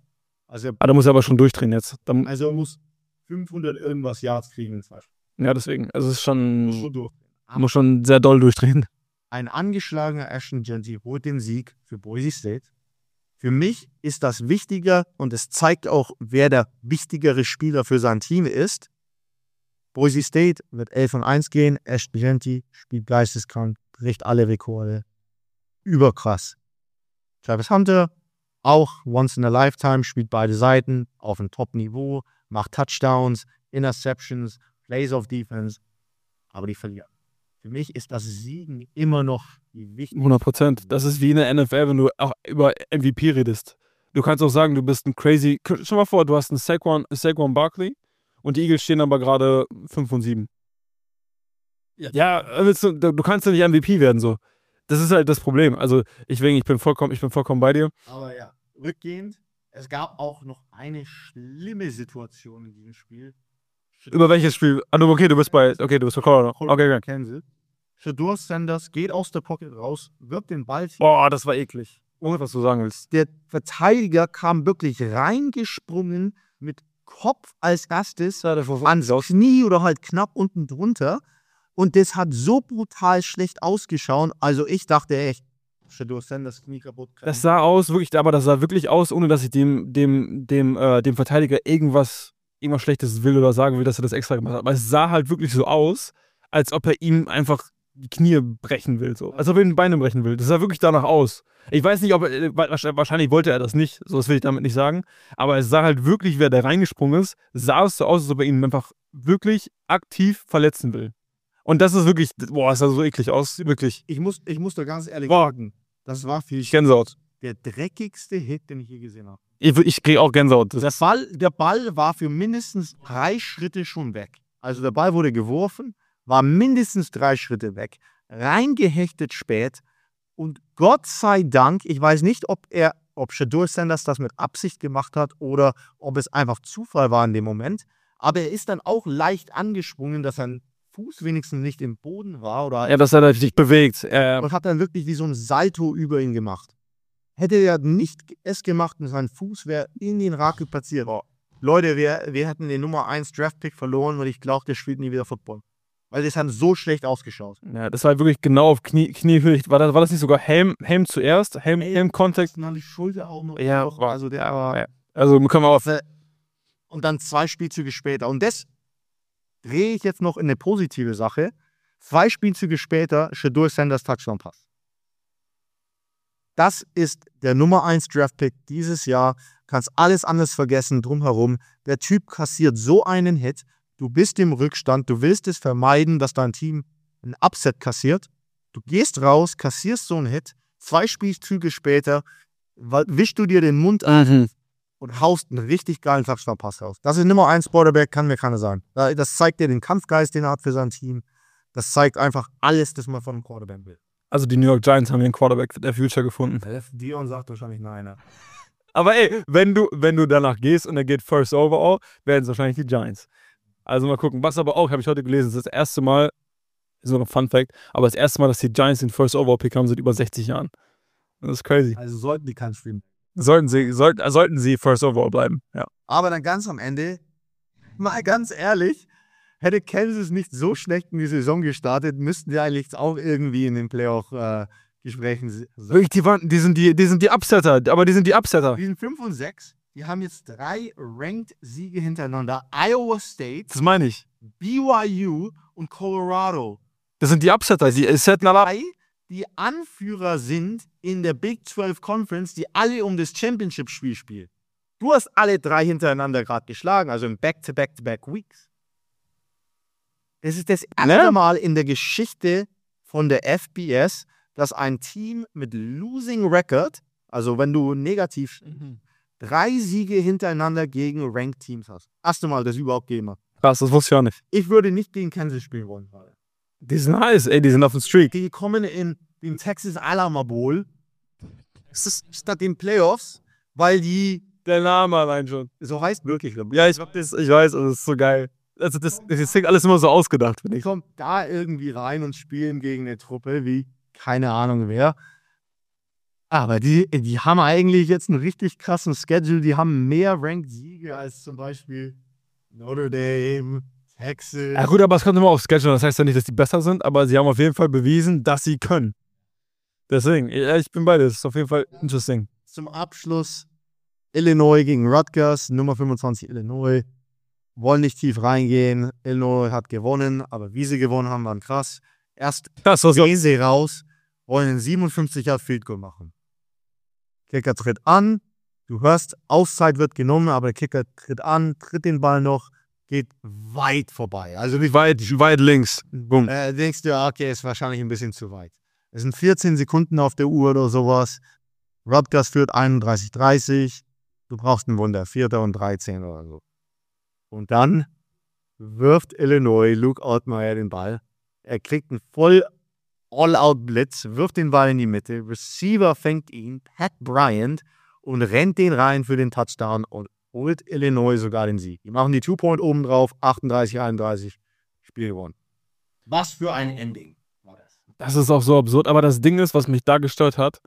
Also Da muss er aber schon durchdrehen jetzt. Dann, er muss 500 irgendwas Yards kriegen in 2 Spielen. ja, deswegen. Also es ist Muss schon, schon durch. muss schon sehr doll durchdrehen. Ein angeschlagener Ashton Jeanty holt den Sieg für Boise State. Für mich ist das wichtiger und es zeigt auch, wer der wichtigere Spieler für sein Team ist. Boise State wird 11-1 gehen. Ashton Jeanty spielt geisteskrank, bricht alle Rekorde. Überkrass. Travis Hunter, auch once in a lifetime, spielt beide Seiten auf einem Top-Niveau, macht Touchdowns, Interceptions, Plays of Defense, aber die verlieren. Für mich ist das Siegen immer noch die wichtigste. 100%. Das ist wie in der NFL, wenn du auch über MVP redest. Du kannst auch sagen, du bist ein crazy. Stell mal vor, du hast einen Saquon Barkley und die Eagles stehen aber gerade 5-7. Ja, du kannst ja nicht MVP werden so. Das ist halt das Problem. Also ich bin vollkommen bei dir. Aber ja, rückgehend, es gab auch noch eine schlimme Situation in diesem Spiel. Über welches Spiel? Ah, okay, du bist bei Colorado. Okay. Kansas. Shedeur Sanders geht aus der Pocket raus, wirft den Ball. Boah, das war eklig. Ohne was du sagen willst. Der Verteidiger kam wirklich reingesprungen mit Kopf als erstes ans Knie oder halt knapp unten drunter. Und das hat so brutal schlecht ausgeschaut. Also ich dachte echt, Shedeur Sanders Knie kaputt. Das sah wirklich aus, ohne dass ich dem Verteidiger irgendwas Schlechtes will oder sagen will, dass er das extra gemacht hat. Aber es sah halt wirklich so aus, als ob er ihm einfach die Knie brechen will. So. Als ob er ihm die Beine brechen will. Das sah wirklich danach aus. Ich weiß nicht, wahrscheinlich wollte er das nicht. So, das will ich damit nicht sagen. Aber es sah halt wirklich, wer da reingesprungen ist, sah es so aus, als ob er ihn einfach wirklich aktiv verletzen will. Und das ist wirklich, es sah so eklig aus, wirklich. Ich muss da ganz ehrlich sagen, das war für mich Gänsehaut. der dreckigste Hit, den ich je gesehen habe. Ich kriege auch Gänsehaut. Der Ball war für mindestens 3 Schritte schon weg. Also der Ball wurde geworfen, war mindestens 3 Schritte weg, reingehechtet spät. Und Gott sei Dank, ich weiß nicht, ob Shedeur Sanders das mit Absicht gemacht hat oder ob es einfach Zufall war in dem Moment. Aber er ist dann auch leicht angesprungen, dass sein Fuß wenigstens nicht im Boden war. Oder dass er sich bewegt. und hat dann wirklich wie so ein Salto über ihn gemacht. Hätte er nicht es gemacht und sein Fuß wäre in den Rakel platziert. Leute, wir hätten den Nummer 1 Draft-Pick verloren, weil ich glaube, der spielt nie wieder Football. Weil das hat so schlecht ausgeschaut. Ja, das war wirklich genau auf Kniehöhe. War das nicht sogar Helm zuerst? Helm-Kontext? Und dann die Schulter auch noch. Ja, Also der war. Ja. Also können wir auf. Und dann 2 Spielzüge später. Und das drehe ich jetzt noch in eine positive Sache. 2 Spielzüge später, Shedeur Sanders Touchdown-Pass. Das ist der Nummer 1 Draft-Pick dieses Jahr. Kannst alles anders vergessen drumherum. Der Typ kassiert so einen Hit. Du bist im Rückstand. Du willst es vermeiden, dass dein Team einen Upset kassiert. Du gehst raus, kassierst so einen Hit. 2 Spielzüge später wischst du dir den Mund an und haust einen richtig geilen Touchdown-Pass raus. Das ist Nummer 1 Quarterback, kann mir keiner sagen. Das zeigt dir den Kampfgeist, den er hat für sein Team. Das zeigt einfach alles, das man von einem Quarterback will. Also die New York Giants haben hier einen Quarterback der Future gefunden. Dion sagt wahrscheinlich nein. Ja. Aber ey, wenn du danach gehst und er geht First Overall, werden es wahrscheinlich die Giants. Also mal gucken. Was aber auch, habe ich heute gelesen, ist das erste Mal, ist noch ein Fun Fact, aber das erste Mal, dass die Giants den First Overall Pick haben, seit über 60 Jahren. Das ist crazy. Also sollten die keinen streamen. Sollten sie First Overall bleiben, ja. Aber dann ganz am Ende, mal ganz ehrlich, hätte Kansas nicht so schlecht in die Saison gestartet, müssten die eigentlich auch irgendwie in den Playoff-Gesprächen Wirklich, die sind die Upsetter, aber die sind die Upsetter. Die sind 5 und 6. Die haben jetzt 3 Ranked-Siege hintereinander. Iowa State, Das meine ich. BYU und Colorado. Das sind die Upsetter. Die setten alle ab. 3, die Anführer sind in der Big 12 Conference, die alle um das Championship-Spiel spielen. Du hast alle 3 hintereinander gerade geschlagen, also im Back-to-Back-to-Back Weeks. Das ist das erste Mal in der Geschichte von der FBS, dass ein Team mit Losing Record, also wenn du negativ 3 Siege hintereinander gegen Ranked Teams hast. Erste Mal, das überhaupt gegeben hat. Krass, das wusste ich auch nicht. Ich würde nicht gegen Kansas spielen wollen gerade. Die sind nice, ey, die sind auf dem Streak. Die kommen in den Texas Alamo Bowl statt den Playoffs, weil die, Der Name allein schon. so heißt wirklich, Ja, ich weiß, also das ist so geil. Also das klingt alles immer so ausgedacht, finde die ich. kommen da irgendwie rein und spielen gegen eine Truppe wie keine Ahnung wer. Aber die haben eigentlich jetzt einen richtig krassen Schedule. Die haben mehr Ranked-Siege als zum Beispiel Notre Dame, Texas. Ja gut, aber es kommt immer aufs Schedule. Das heißt ja nicht, dass die besser sind, aber sie haben auf jeden Fall bewiesen, dass sie können. Deswegen, ja, ich bin bei dir. Das ist auf jeden Fall interesting. Zum Abschluss Illinois gegen Rutgers, Nummer 25 Illinois. Wollen nicht tief reingehen. Illinois hat gewonnen, aber wie sie gewonnen haben, waren krass. Erst gehen sie raus, wollen einen 57 Yard Field Goal machen. Kicker tritt an, du hörst, Auszeit wird genommen, aber der Kicker tritt an, tritt den Ball noch, geht weit vorbei. Also nicht Weit links. Boom. denkst du, okay, ist wahrscheinlich ein bisschen zu weit. Es sind 14 Sekunden auf der Uhr oder sowas. Rutgers führt 31:30. Du brauchst ein Wunder, 4. und 13 oder so. Und dann wirft Illinois Luke Altmaier den Ball. Er kriegt einen voll All-Out-Blitz, wirft den Ball in die Mitte. Receiver fängt ihn, Pat Bryant, und rennt den rein für den Touchdown und holt Illinois sogar den Sieg. Die machen die 2-Point oben drauf, 38:31, Spiel gewonnen. Was für ein Ending war das? Das ist auch so absurd. Aber das Ding ist, was mich da gestört hat,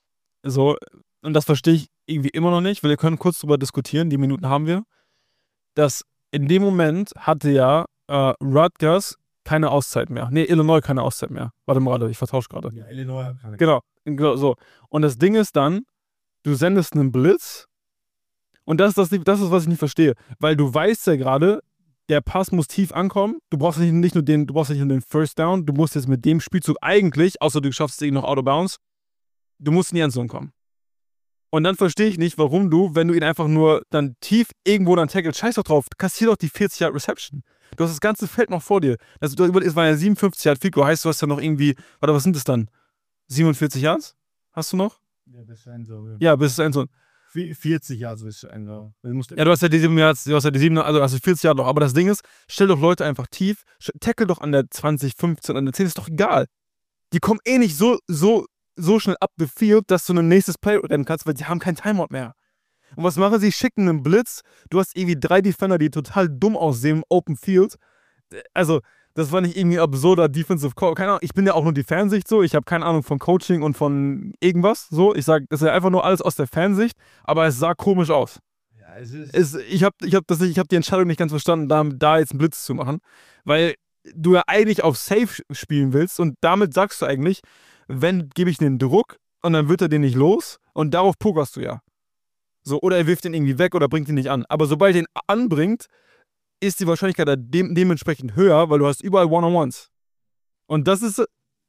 so, und das verstehe ich irgendwie immer noch nicht, weil wir können kurz drüber diskutieren, die Minuten haben wir, dass in dem Moment hatte ja Rutgers keine Auszeit mehr. Nee, Illinois keine Auszeit mehr. Warte mal, ich vertausche gerade. Ja, Illinois hat keine. Genau, so. Und das Ding ist dann, du sendest einen Blitz und das ist, was ich nicht verstehe. Weil du weißt ja gerade, der Pass muss tief ankommen. Du brauchst nicht nur den First Down, du musst jetzt mit dem Spielzug eigentlich, außer du schaffst es noch out of bounds, du musst in die Endzone kommen. Und dann verstehe ich nicht, warum du, wenn du ihn einfach nur dann tief irgendwo dann tackle, scheiß doch drauf, kassier doch die 40 Yard Reception. Du hast das ganze Feld noch vor dir. Es war ja 57 Yard Field Goal, heißt, du hast ja noch irgendwie, warte, was sind das dann? 47 Yards? Hast du noch? Ja, bis zur Endzone. Ja, bis zur Endzone. 40 Yards bis zur Endzone. Ja, du hast ja die 7 Yards, also hast du 40 Yards noch. Aber das Ding ist, stell doch Leute einfach tief, tackle doch an der 20, 15, an der 10, ist doch egal. Die kommen eh nicht so schnell up the field, dass du ein nächstes Play rennen kannst, weil sie haben kein Timeout mehr. Und was machen sie? Schicken einen Blitz. Du hast irgendwie 3 Defender, die total dumm aussehen im Open Field. Also, das war nicht irgendwie absurder Defensive Call. Keine Ahnung, ich bin ja auch nur die Fansicht so. Ich habe keine Ahnung von Coaching und von irgendwas. So, ich sage, das ist ja einfach nur alles aus der Fansicht, aber es sah komisch aus. Ja, Ich hab die Entscheidung nicht ganz verstanden, da jetzt einen Blitz zu machen, weil du ja eigentlich auf Safe spielen willst und damit sagst du eigentlich, wenn gebe ich den Druck und dann wird er den nicht los und darauf pokerst du ja. So, oder er wirft den irgendwie weg oder bringt ihn nicht an. Aber sobald er ihn anbringt, ist die Wahrscheinlichkeit dementsprechend höher, weil du hast überall One-on-Ones. Und das ist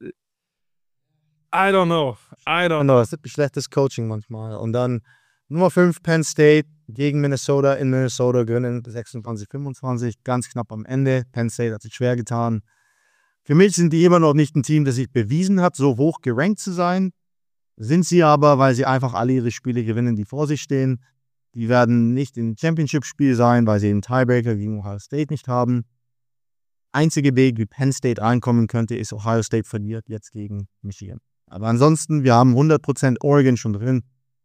I don't know. Das ist schlechtes Coaching manchmal. Und dann Nummer 5 Penn State gegen Minnesota in Minnesota gewinnen 26-25, ganz knapp am Ende. Penn State hat sich schwer getan. Für mich sind die immer noch nicht ein Team, das sich bewiesen hat, so hoch gerankt zu sein. Sind sie aber, weil sie einfach alle ihre Spiele gewinnen, die vor sich stehen. Die werden nicht im Championship-Spiel sein, weil sie den Tiebreaker gegen Ohio State nicht haben. Einzige Weg, wie Penn State reinkommen könnte, ist, Ohio State verliert jetzt gegen Michigan. Aber ansonsten, wir haben 100% Oregon schon drin.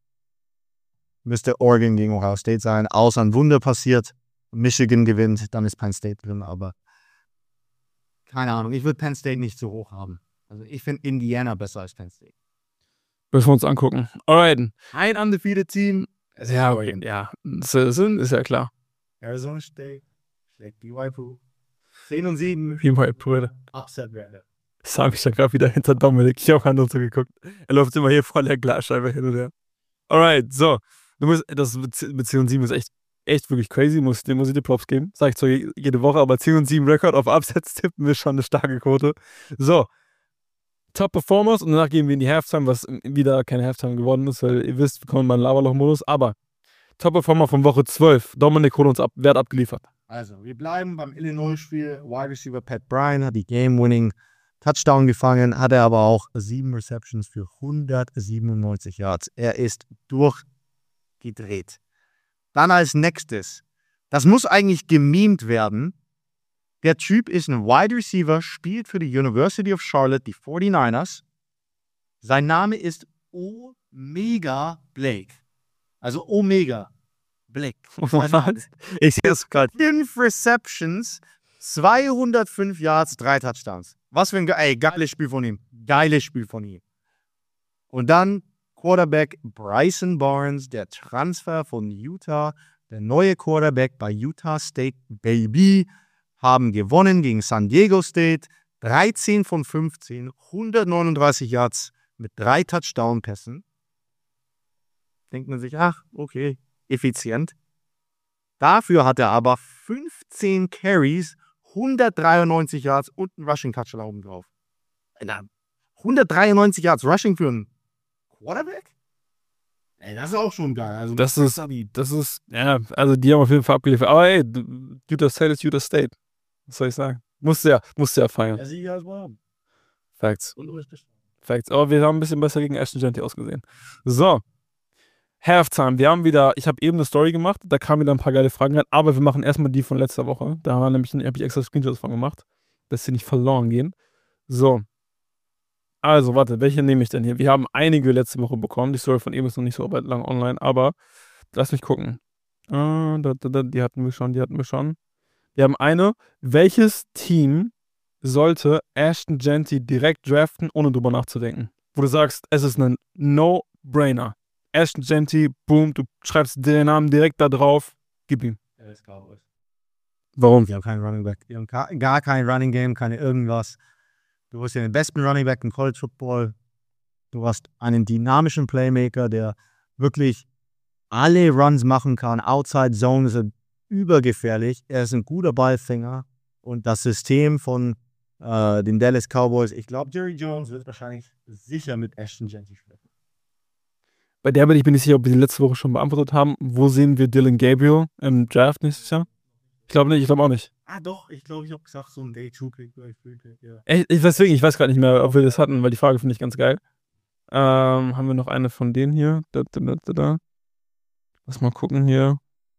Müsste Oregon gegen Ohio State sein. Außer ein Wunder passiert, Michigan gewinnt, dann ist Penn State drin. Aber keine Ahnung, ich würde Penn State nicht so hoch haben. Also ich finde Indiana besser als Penn State. Müssen wir uns angucken. Alright. Ein undefeated Team. Ja, ist ja klar. Arizona State schlägt BYU 10-7. BYU. Upset werde. Das habe ich ja gerade wieder hinter Dominik. Ich habe auch andere so geguckt. Er läuft immer hier voll der Glasscheibe hin und her. Alright, so. Das Beziehung 7 ist echt wirklich crazy. Dem muss ich dir Props geben. Sag ich zwar jede Woche, aber 10-7 Rekord auf Upsets tippen ist schon eine starke Quote. So. Top Performers und danach gehen wir in die Halftime, was wieder keine Halftime geworden ist, weil ihr wisst, wir kommen mal in den Laberloch-Modus. Aber Top Performer von Woche 12. Dominik holt uns ab. Wer hat abgeliefert? Also, wir bleiben beim Illinois-Spiel. Wide Receiver Pat Bryant hat die Game-Winning Touchdown gefangen, hatte aber auch 7 Receptions für 197 Yards. Er ist durchgedreht. Dann als nächstes, das muss eigentlich gemimt werden. Der Typ ist ein Wide Receiver, spielt für die University of Charlotte, die 49ers. Sein Name ist Omega Blake. Also Omega Blake. Ich sehe es gerade. 5 Receptions, 205 Yards, 3 Touchdowns. Was für ein geiles Spiel von ihm. Geiles Spiel von ihm. Und dann Quarterback Bryson Barnes, der Transfer von Utah, der neue Quarterback bei Utah State Baby, haben gewonnen gegen San Diego State. 13 von 15, 139 Yards mit 3 Touchdown-Pässen. Denkt man sich, ach, okay, effizient. Dafür hat er aber 15 Carries, 193 Yards und einen Rushing-Touchdown oben drauf. 193 Yards Rushing für einen Quarterback? Ey, das ist auch schon geil. Also, Das ist, ja, also die haben auf jeden Fall abgeliefert. Aber ey, Utah State ist Utah State. Was soll ich sagen? Musste ja feiern. der Sieger ist warm. Facts. Und Facts. Aber wir haben ein bisschen besser gegen Ashton Genty ausgesehen. So. Halftime. Ich habe eben eine Story gemacht, da kamen wieder ein paar geile Fragen rein, aber wir machen erstmal die von letzter Woche. Da habe ich extra Screenshots von gemacht, dass sie nicht verloren gehen. So. Also, warte, welche nehme ich denn hier? Wir haben einige letzte Woche bekommen. Die Story von eben ist noch nicht so lang online, aber lass mich gucken. Die hatten wir schon. Wir haben eine. Welches Team sollte Ashton Genty direkt draften, ohne drüber nachzudenken? Wo du sagst, es ist ein No-Brainer. Ashton Genty, boom, du schreibst den Namen direkt da drauf, gib ihm. Warum? Die haben keinen Running Back. Die haben gar kein Running Game, keine irgendwas. Du hast ja den besten Running Back im College Football. Du hast einen dynamischen Playmaker, der wirklich alle Runs machen kann. Outside Zone ist er übergefährlich. Er ist ein guter Ballfänger. Und das System von den Dallas Cowboys, ich glaube, Jerry Jones wird wahrscheinlich sicher mit Ashton Genty spielen. Bei der bin ich nicht sicher, ob wir die letzte Woche schon beantwortet haben. Wo sehen wir Dylan Gabriel im Draft nächstes Jahr? Ich glaube nicht, ich glaube auch nicht. Ah doch, ich glaube, ich habe gesagt, so ein Day-2-Pick. Ja. Ich weiß gerade nicht mehr, ob wir das hatten, weil die Frage finde ich ganz geil. Haben wir noch eine von denen hier? Lass mal gucken hier.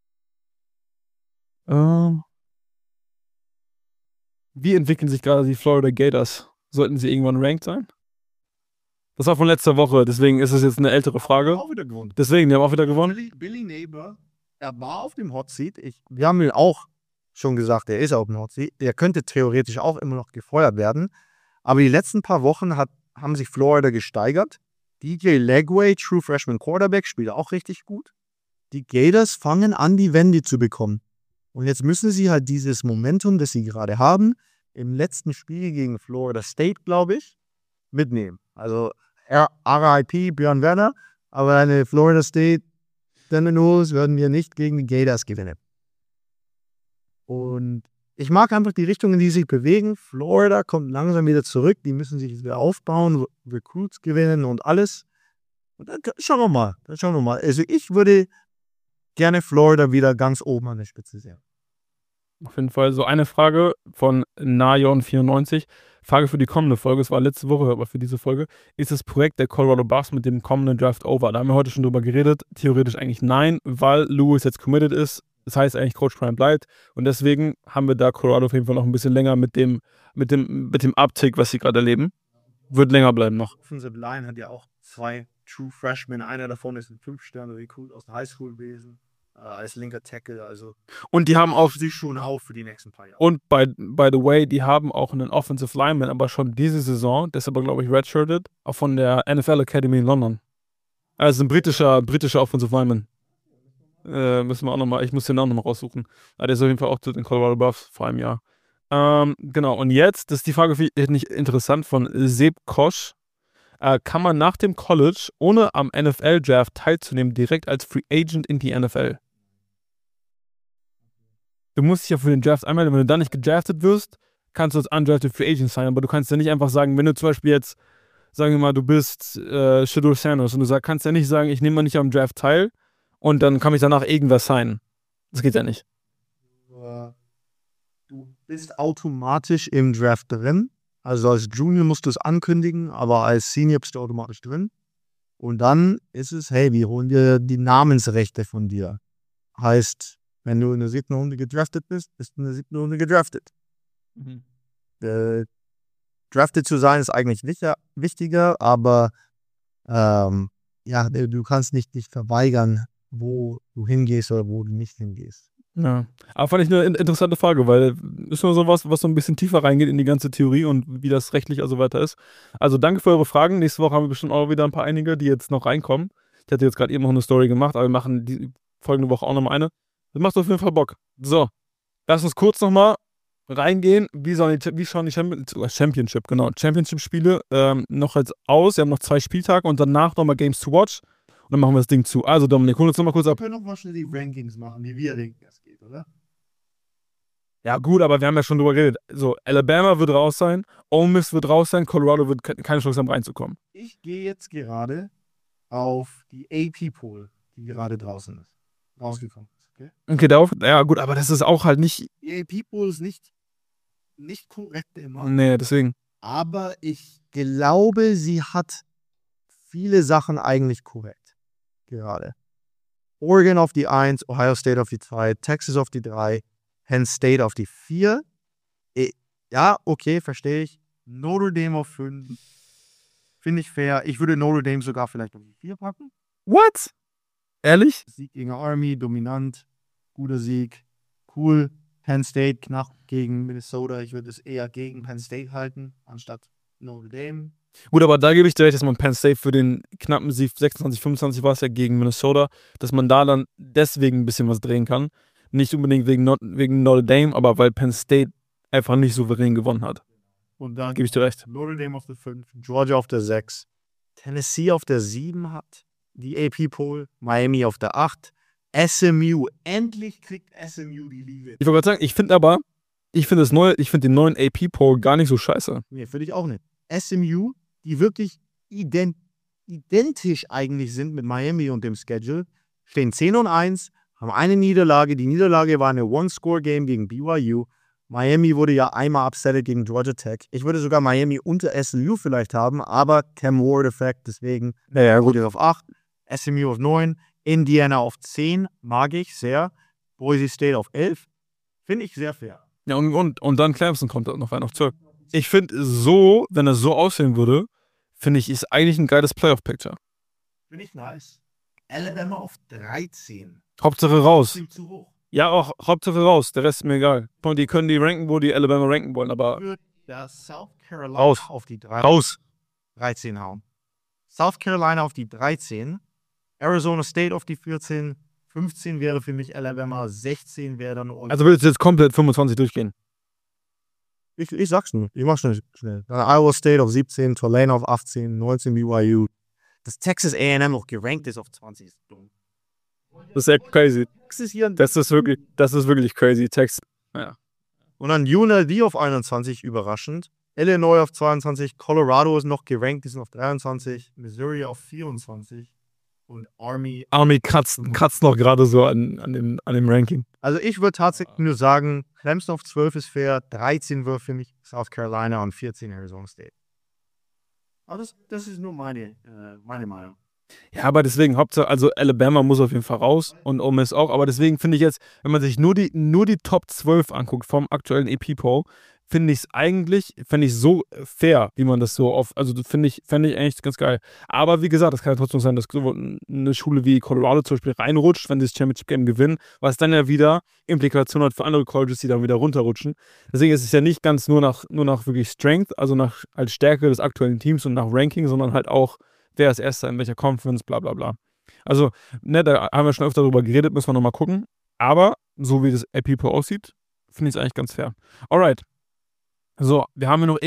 Wie entwickeln sich gerade die Florida Gators? Sollten sie irgendwann ranked sein? Das war von letzter Woche, deswegen ist es jetzt eine ältere Frage. Auch wieder gewonnen. Deswegen, die haben auch wieder gewonnen. Billy Neighbor, er war auf dem Hot Seat. Wir haben ihn auch schon gesagt, er ist auf dem Hot Seat. Der könnte theoretisch auch immer noch gefeuert werden. Aber die letzten paar Wochen haben sich Florida gesteigert. DJ Legway, True Freshman Quarterback, spielt auch richtig gut. Die Gators fangen an, die Wende zu bekommen. Und jetzt müssen sie halt dieses Momentum, das sie gerade haben, im letzten Spiel gegen Florida State, glaube ich, mitnehmen. Also RIP Björn Werner, aber eine Florida State Seminoles würden wir nicht gegen die Gators gewinnen. Und ich mag einfach die Richtung, in die sie sich bewegen. Florida kommt langsam wieder zurück, die müssen sich wieder aufbauen, Recruits gewinnen und alles. Und dann schauen wir mal. Also ich würde gerne Florida wieder ganz oben an der Spitze sehen. Auf jeden Fall so eine Frage von Najon94. Frage für die kommende Folge, es war letzte Woche, aber für diese Folge. Ist das Projekt der Colorado Buffs mit dem kommenden Draft over? Da haben wir heute schon drüber geredet. Theoretisch eigentlich nein, weil Lewis jetzt committed ist. Das heißt eigentlich, Coach Prime bleibt. Und deswegen haben wir da Colorado auf jeden Fall noch ein bisschen länger mit dem Uptick, was sie gerade erleben. Wird länger bleiben noch. Offensive Line hat ja auch 2 True Freshmen. Einer davon ist ein 5-Sterne-Recruit aus der Highschool gewesen. Als linker Tackle, also. Und die haben auch sich schon auf für die nächsten paar Jahre. Und by the way, die haben auch einen Offensive Lineman, aber schon diese Saison, der ist aber, glaube ich, redshirted, auch von der NFL Academy in London. Also ein britischer Offensive Lineman. Müssen wir auch nochmal, ich muss den Namen nochmal raussuchen. Aber der ist auf jeden Fall auch zu den Colorado Buffs vor einem Jahr. Genau, und jetzt, das ist die Frage, finde ich interessant, von Seb Kosch. Kann man nach dem College, ohne am NFL-Draft teilzunehmen, direkt als Free Agent in die NFL? Du musst dich ja für den Draft anmelden, wenn du dann nicht gedraftet wirst, kannst du als undrafted Free Agent sein, aber du kannst ja nicht einfach sagen, wenn du zum Beispiel jetzt, sagen wir mal, du bist Shedeur Sanders und du kannst ja nicht sagen, ich nehme mal nicht am Draft teil und dann kann ich danach irgendwas sein. Das geht ja nicht. Du bist automatisch im Draft drin. Also als Junior musst du es ankündigen, aber als Senior bist du automatisch drin. Und dann ist es, hey, wir holen dir die Namensrechte von dir. Heißt, wenn du in der 7. Runde gedraftet bist, bist du in der 7. Runde gedraftet. Drafted zu sein ist eigentlich nicht wichtiger, aber du kannst nicht dich verweigern, wo du hingehst oder wo du nicht hingehst. Ja. Aber fand ich eine interessante Frage, weil ist nur sowas, was so ein bisschen tiefer reingeht in die ganze Theorie und wie das rechtlich also weiter ist. Also danke für eure Fragen. Nächste Woche haben wir bestimmt auch wieder ein paar einige, die jetzt noch reinkommen. Ich hatte jetzt gerade eben noch eine Story gemacht, aber wir machen die folgende Woche auch nochmal eine. Das macht auf jeden Fall Bock. So, lass uns kurz nochmal reingehen. Wie schauen die Championship, genau, Championship-Spiele noch jetzt aus? Wir haben noch 2 Spieltage und danach nochmal Games to Watch. Und dann machen wir das Ding zu. Also Dominik, hol uns nochmal kurz Wir ab. können noch mal schnell die Rankings machen, wie wir denken, das geht, oder? Ja, gut, aber wir haben ja schon drüber geredet. So, Alabama wird raus sein, Ole Miss wird raus sein, Colorado wird keine Chance haben, reinzukommen. Ich gehe jetzt gerade auf die AP-Poll, die gerade draußen ist. Rausgekommen ist, okay? Okay, ja, gut, aber das ist auch halt nicht. Die AP-Poll ist nicht korrekt immer. Nee, deswegen. Aber ich glaube, sie hat viele Sachen eigentlich korrekt. Gerade. Oregon auf die 1, Ohio State auf die 2, Texas auf die 3, Penn State auf die 4. Ja, okay, verstehe ich. Notre Dame auf 5. Finde ich fair. Ich würde Notre Dame sogar vielleicht auf die 4 packen. What? Ehrlich? Sieg gegen Army, dominant. Guter Sieg. Cool. Penn State knapp gegen Minnesota. Ich würde es eher gegen Penn State halten, anstatt Notre Dame. Gut, aber da gebe ich dir recht, dass man Penn State für den knappen Sieg 26-25 war es ja gegen Minnesota, dass man da dann deswegen ein bisschen was drehen kann. Nicht unbedingt wegen Notre Dame, aber weil Penn State einfach nicht souverän gewonnen hat. Und dann Gebe ich dir recht. Notre Dame auf der 5, Georgia auf der 6, Tennessee auf der 7 hat die AP-Poll, Miami auf der 8, SMU. Endlich kriegt SMU die Liga. Ich wollte gerade sagen, ich finde den neuen AP-Poll gar nicht so scheiße. Nee, finde ich auch nicht. SMU, die wirklich identisch eigentlich sind mit Miami und dem Schedule, stehen 10-1, haben eine Niederlage. Die Niederlage war eine One-Score-Game gegen BYU. Miami wurde ja einmal upsetted gegen Georgia Tech. Ich würde sogar Miami unter SMU vielleicht haben, aber Cam Ward-Effekt, deswegen gut auf 8, SMU auf 9, Indiana auf 10, mag ich sehr. Boise State auf 11, finde ich sehr fair. Ja, und dann Clemson kommt noch auf 12. Ich finde so, wenn das so aussehen würde, finde ich, ist eigentlich ein geiles Playoff-Picture. Finde ich nice. Alabama auf 13. Hauptsache raus. Klingt zu hoch. Ja, auch Hauptsache raus. Der Rest ist mir egal. Und die können die ranken, wo die Alabama ranken wollen, aber Ich würde da South Carolina Raus. auf die raus. 13 hauen. South Carolina auf die 13. Arizona State auf die 14. 15 wäre für mich Alabama. 16 wäre dann Oregon. Also willst du jetzt komplett 25 durchgehen? Ich sag's nur. Ich mach's schnell. Dann Iowa State auf 17, Tulane auf 18, 19 BYU. Dass Texas A&M noch gerankt ist auf 20 ist dumm. Das ist ja crazy. Texas hier. Das ist wirklich crazy. Text. Ja. Und dann UNLV auf 21, überraschend. Illinois auf 22, Colorado ist noch gerankt, die sind auf 23, Missouri auf 24 und Army. Army kratzt noch gerade so an dem Ranking. Also ich würde tatsächlich nur sagen, Clemson auf 12 ist fair, 13 wäre für mich South Carolina und 14 Arizona State. Aber das ist nur meine Meinung. Ja, aber deswegen, Hauptsache, also Alabama muss auf jeden Fall raus und Ole Miss auch. Aber deswegen finde ich jetzt, wenn man sich nur die Top 12 anguckt vom aktuellen AP-Poll, fände ich so fair, wie man das so also fände ich eigentlich ganz geil. Aber wie gesagt, das kann ja trotzdem sein, dass so eine Schule wie Colorado zum Beispiel reinrutscht, wenn sie das Championship-Game gewinnen, was dann ja wieder Implikationen hat für andere Colleges, die dann wieder runterrutschen. Deswegen ist es ja nicht ganz nur nach wirklich Strength, also als Stärke des aktuellen Teams und nach Ranking, sondern halt auch, wer ist Erster in welcher Conference, bla bla bla. Also, da haben wir schon öfter darüber geredet, müssen wir nochmal gucken. Aber, so wie das AP-Poll aussieht, finde ich es eigentlich ganz fair. Alright. So, wir haben hier noch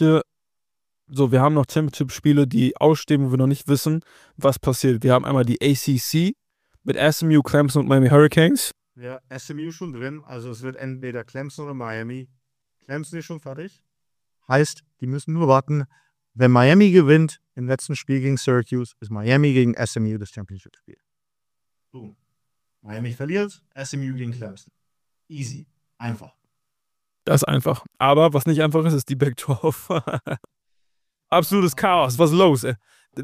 wir haben noch Championship-Spiele, die ausstehen, wo wir noch nicht wissen, was passiert. Wir haben einmal die ACC mit SMU, Clemson und Miami Hurricanes. Ja, SMU schon drin, also es wird entweder Clemson oder Miami. Clemson ist schon fertig. Heißt, die müssen nur warten. Wenn Miami gewinnt im letzten Spiel gegen Syracuse, ist Miami gegen SMU das Championship-Spiel. Boom. Miami verliert, SMU gegen Clemson. Easy. Einfach. Das ist einfach. Aber was nicht einfach ist, ist die Big 12. Absolutes Chaos. Was ist los, ey?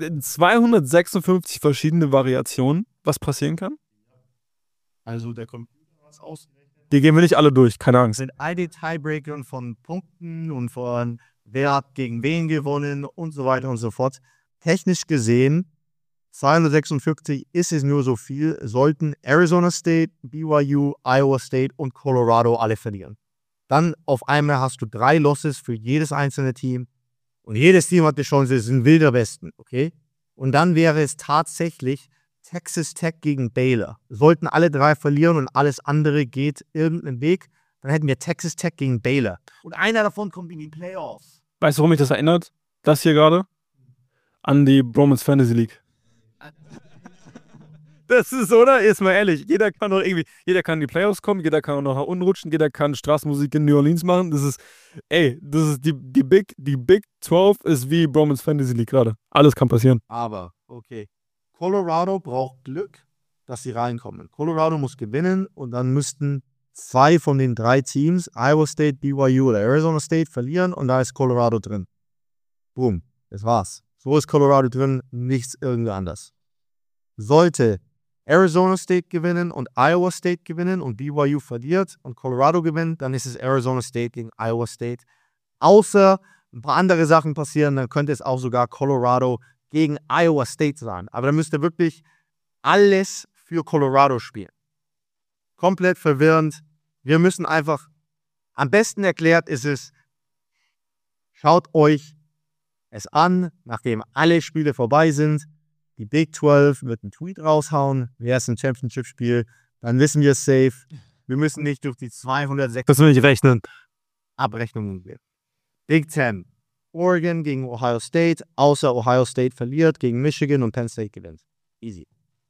256 verschiedene Variationen, was passieren kann. Also der Computer was ausgerechnet. Die gehen wir nicht alle durch, keine Das Angst. sind all die Tiebreaker von Punkten und von wer hat gegen wen gewonnen und so weiter und so fort. Technisch gesehen 256 ist es nur so viel, sollten Arizona State, BYU, Iowa State und Colorado alle verlieren. Dann auf einmal hast du 3 Losses für jedes einzelne Team und jedes Team hat die Chance, es ist ein wilder Westen, okay? Und dann wäre es tatsächlich Texas Tech gegen Baylor. Sollten alle 3 verlieren und alles andere geht irgendeinen Weg, dann hätten wir Texas Tech gegen Baylor. Und einer davon kommt in die Playoffs. Weißt du, warum mich das erinnert? Das hier gerade? An die Bromance Fantasy League. Das ist, oder? Ist mal ehrlich. Jeder kann doch irgendwie, jeder kann in die Playoffs kommen, jeder kann auch noch nach unten rutschen, jeder kann Straßenmusik in New Orleans machen. Das ist die Big 12 ist wie Bromance Fantasy League gerade. Alles kann passieren. Aber, okay. Colorado braucht Glück, dass sie reinkommen. Colorado muss gewinnen und dann müssten 2 von den 3 Teams, Iowa State, BYU oder Arizona State, verlieren und da ist Colorado drin. Boom, das war's. So ist Colorado drin, nichts irgendwie anders. Sollte Arizona State gewinnen und Iowa State gewinnen und BYU verliert und Colorado gewinnt, dann ist es Arizona State gegen Iowa State. Außer ein paar andere Sachen passieren, dann könnte es auch sogar Colorado gegen Iowa State sein. Aber dann müsst ihr wirklich alles für Colorado spielen. Komplett verwirrend. Wir müssen einfach, am besten erklärt ist es, schaut euch es an, nachdem alle Spiele vorbei sind. Die Big 12 wird einen Tweet raushauen. Wer ist ein Championship-Spiel? Dann wissen wir es safe. Wir müssen nicht durch die 206. Das will ich rechnen. Abrechnungen gehen. Big 10. Oregon gegen Ohio State, außer Ohio State verliert gegen Michigan und Penn State gewinnt. Easy.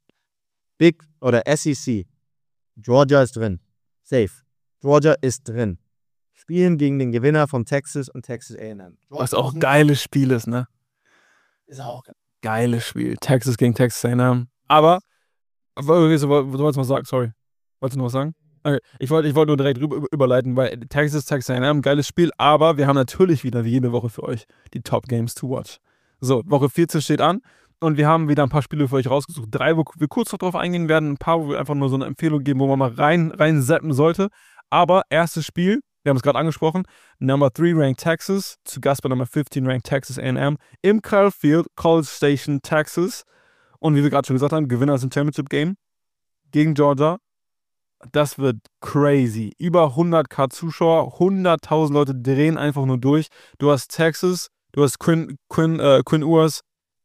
Big oder SEC. Georgia ist drin. Safe. Georgia ist drin. Spielen gegen den Gewinner von Texas und Texas A&M. Was auch ein geiles Spiel ist, ne? Ist auch Geiles Spiel. Texas gegen Texas A&M. Aber, du wolltest mal sagen, sorry. Wolltest du noch was sagen? Okay. Ich wollte nur direkt überleiten, weil Texas A&M, geiles Spiel, aber wir haben natürlich wieder wie jede Woche für euch die Top Games to watch. So, Woche 14 steht an und wir haben wieder ein paar Spiele für euch rausgesucht. 3, wo wir kurz darauf eingehen werden, ein paar, wo wir einfach nur so eine Empfehlung geben, wo man mal rein zappen sollte. Aber erstes Spiel, wir haben es gerade angesprochen, Number 3 ranked Texas, zu Gast bei Number 15 ranked Texas A&M im Kyle Field, College Station, Texas. Und wie wir gerade schon gesagt haben, Gewinner ist im Championship Game gegen Georgia. Das wird crazy. Über 100.000 Zuschauer, 100.000 Leute drehen einfach nur durch. Du hast Texas, du hast Quinn Ewers.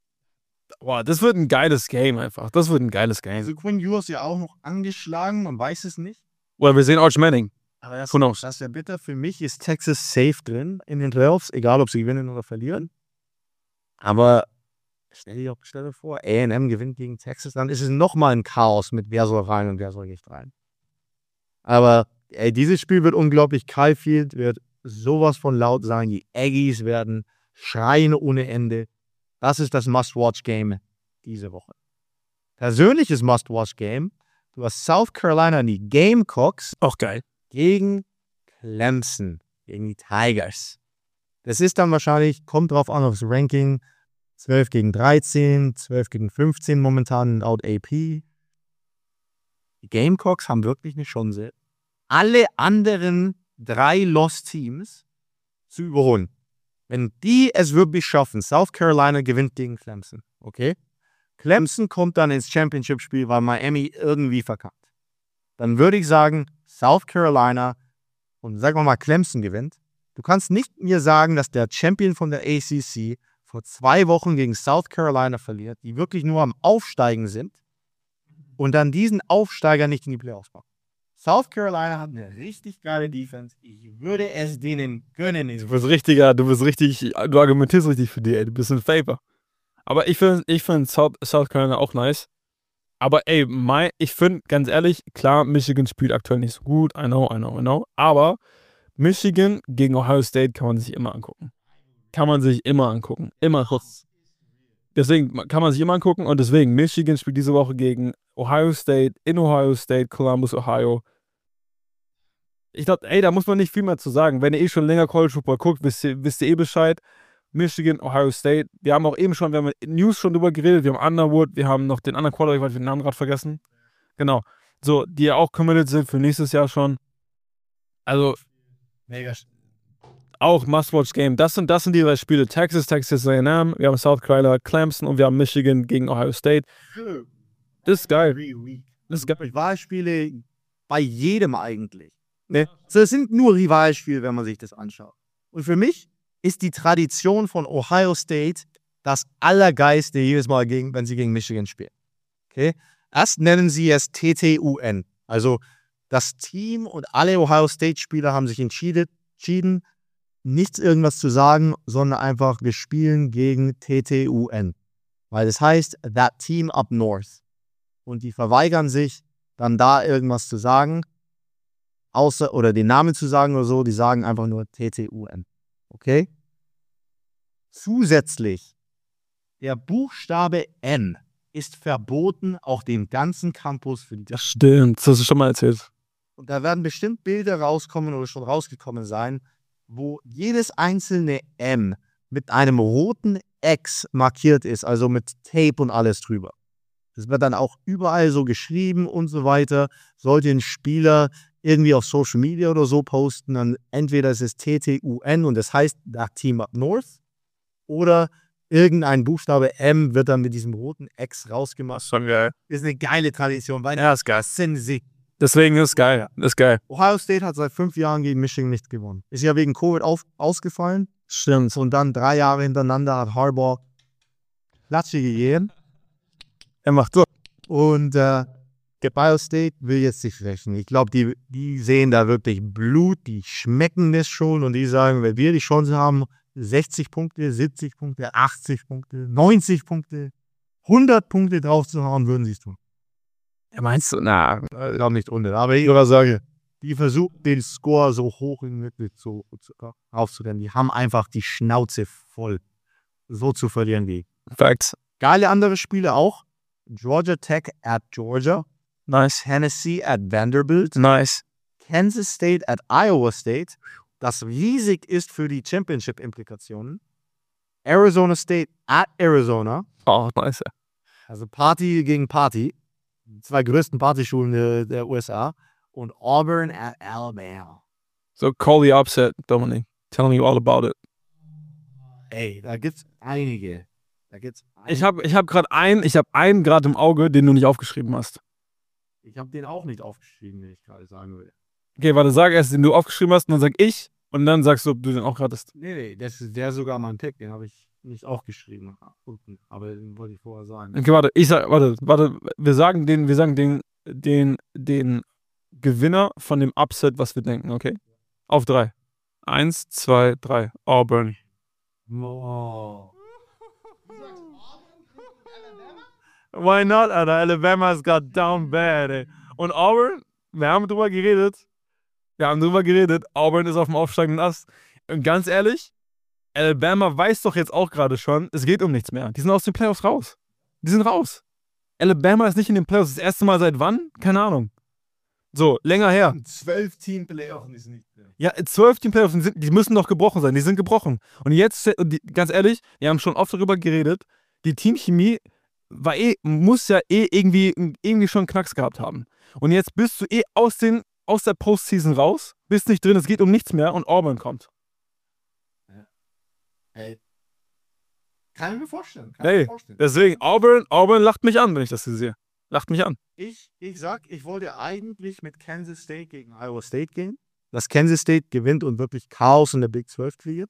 Boah, das wird ein geiles Game einfach. Das wird ein geiles Game. Also Quinn Ewers ja auch noch angeschlagen, man weiß es nicht. Well, wir sehen Arch Manning. Aber das Who knows? ist ja bitter. Für mich ist Texas safe drin in den Playoffs, egal ob sie gewinnen oder verlieren. Aber stell dir vor, A&M gewinnt gegen Texas, dann ist es nochmal ein Chaos mit wer soll rein und wer soll nicht rein. Aber dieses Spiel wird unglaublich. Kyle Field wird sowas von laut sein. Die Aggies werden schreien ohne Ende. Das ist das Must-Watch-Game diese Woche. Persönliches Must-Watch-Game. Du hast South Carolina, die Gamecocks. Auch geil. Gegen Clemson, gegen die Tigers. Das ist dann wahrscheinlich, kommt drauf an aufs Ranking, 12 gegen 13, 12 gegen 15 momentan laut AP. Die Gamecocks haben wirklich eine Chance, alle anderen 3 Lost-Teams zu überholen. Wenn die es wirklich schaffen, South Carolina gewinnt gegen Clemson, okay? Clemson kommt dann ins Championship-Spiel, weil Miami irgendwie verkackt. Dann würde ich sagen, South Carolina und sagen wir mal Clemson gewinnt. Du kannst nicht mir sagen, dass der Champion von der ACC vor 2 Wochen gegen South Carolina verliert, die wirklich nur am Aufsteigen sind und dann diesen Aufsteiger nicht in die Playoffs machen. South Carolina hat eine richtig geile Defense. Ich würde es denen gönnen. Du argumentierst richtig für die, ey. Du bist ein Favor. Aber ich find South Carolina auch nice. Aber ey, ich finde, ganz ehrlich, klar, Michigan spielt aktuell nicht so gut. I know. Aber Michigan gegen Ohio State kann man sich immer angucken. Immer kurz. Deswegen kann man sich immer angucken. Und deswegen, Michigan spielt diese Woche gegen Ohio State, in Ohio State, Columbus, Ohio. Ich dachte, ey, da muss man nicht viel mehr zu sagen. Wenn ihr eh schon länger College Football guckt, wisst ihr eh Bescheid. Michigan, Ohio State. Wir haben auch eben schon, wir haben in News schon drüber geredet. Wir haben Underwood, wir haben noch den anderen Quarterback, weil ich den Namen gerade vergessen. Genau. So, die ja auch committed sind für nächstes Jahr schon. Also, Mega. Auch Must-Watch-Game. Das sind die 3 Spiele. Texas A&M, wir haben South Carolina, Clemson und wir haben Michigan gegen Ohio State. Das ist geil. Das ist geil. Rivalspiele bei jedem eigentlich. Ne? So, es sind nur Rivalspiele, wenn man sich das anschaut. Und für mich ist die Tradition von Ohio State das Allergeiste jedes Mal, wenn sie gegen Michigan spielen. Okay? Erst nennen sie es TTUN. Also das Team und alle Ohio State-Spieler haben sich entschieden, nichts irgendwas zu sagen, sondern einfach, wir spielen gegen TTUN. Weil das heißt, that team up north. Und die verweigern sich, dann da irgendwas zu sagen, oder den Namen zu sagen oder so, die sagen einfach nur TTUN. Okay? Zusätzlich, der Buchstabe N ist verboten auf dem ganzen Campus für die. Das stimmt, das hast du schon mal erzählt. Und da werden bestimmt Bilder rauskommen oder schon rausgekommen sein, wo jedes einzelne M mit einem roten X markiert ist, also mit Tape und alles drüber. Das wird dann auch überall so geschrieben und so weiter. Sollte ein Spieler irgendwie auf Social Media oder so posten, dann entweder ist es TTUN und das heißt das Team up north, oder irgendein Buchstabe M wird dann mit diesem roten X rausgemacht. Das ist schon geil. Ist eine geile Tradition, weil Ja, ist geil. sind sie. Deswegen ist es geil. Das ist geil. Ohio State hat seit 5 Jahren gegen Michigan nicht gewonnen. Ist ja wegen Covid ausgefallen. Stimmt. Und dann 3 Jahre hintereinander hat Harbaugh Klatsche gegeben. Er macht so. Und Ohio State will jetzt sich rächen. Ich glaube, die sehen da wirklich Blut, die schmecken das schon und die sagen, wenn wir die Chance haben, 60 Punkte, 70 Punkte, 80 Punkte, 90 Punkte, 100 Punkte drauf zu hauen, würden sie es tun. Ja, meinst du? Na, Ich glaube nicht ohne. Aber ich sage, die versuchen den Score so hoch wie möglich aufzurennen. Die haben einfach die Schnauze voll, so zu verlieren wie. Facts. Geile andere Spiele auch. Georgia Tech at Georgia. Nice. Tennessee at Vanderbilt. Nice. Kansas State at Iowa State. Das riesig ist für die Championship-Implikationen. Arizona State at Arizona. Oh, nice. Also Party gegen Party. Die 2 größten Partyschulen der USA. Und Auburn at Alabama. So call the upset, Dominic. Tell me all about it. Ey, da gibt's einige. Ich hab gerade einen gerade im Auge, den du nicht aufgeschrieben hast. Ich habe den auch nicht aufgeschrieben, wenn ich gerade sagen will. Okay, warte, sag erst, den du aufgeschrieben hast, und dann sag ich, und dann sagst du, ob du den auch hattest. Nee, das ist der sogar mein Pick, den habe ich nicht aufgeschrieben. Aber den wollte ich vorher sagen. Okay, warte, wir sagen den Gewinner von dem Upset, was wir denken, okay? Auf 3. 1, 2, 3. Auburn. Oh. Why not, Alter? Alabama's got down bad, ey. Und Auburn, wir haben drüber geredet. Auburn ist auf dem aufsteigenden Ast. Und ganz ehrlich, Alabama weiß doch jetzt auch gerade schon, es geht um nichts mehr. Die sind aus den Playoffs raus. Die sind raus. Alabama ist nicht in den Playoffs. Das erste Mal seit wann? Keine Ahnung. So, länger her. 12 Team Playoffs ist nicht mehr. Ja, 12 Team Playoffs, die müssen doch gebrochen sein. Die sind gebrochen. Und jetzt, ganz ehrlich, wir haben schon oft darüber geredet, die Teamchemie muss ja irgendwie schon einen Knacks gehabt haben. Und jetzt bist du aus der Postseason raus, bist nicht drin, es geht um nichts mehr und Auburn kommt. Ja. Hey. Kann ich mir vorstellen. Deswegen, Auburn lacht mich an, wenn ich das sehe. Lacht mich an. Ich sag, ich wollte eigentlich mit Kansas State gegen Iowa State gehen. Dass Kansas State gewinnt und wirklich Chaos in der Big 12 kreiert.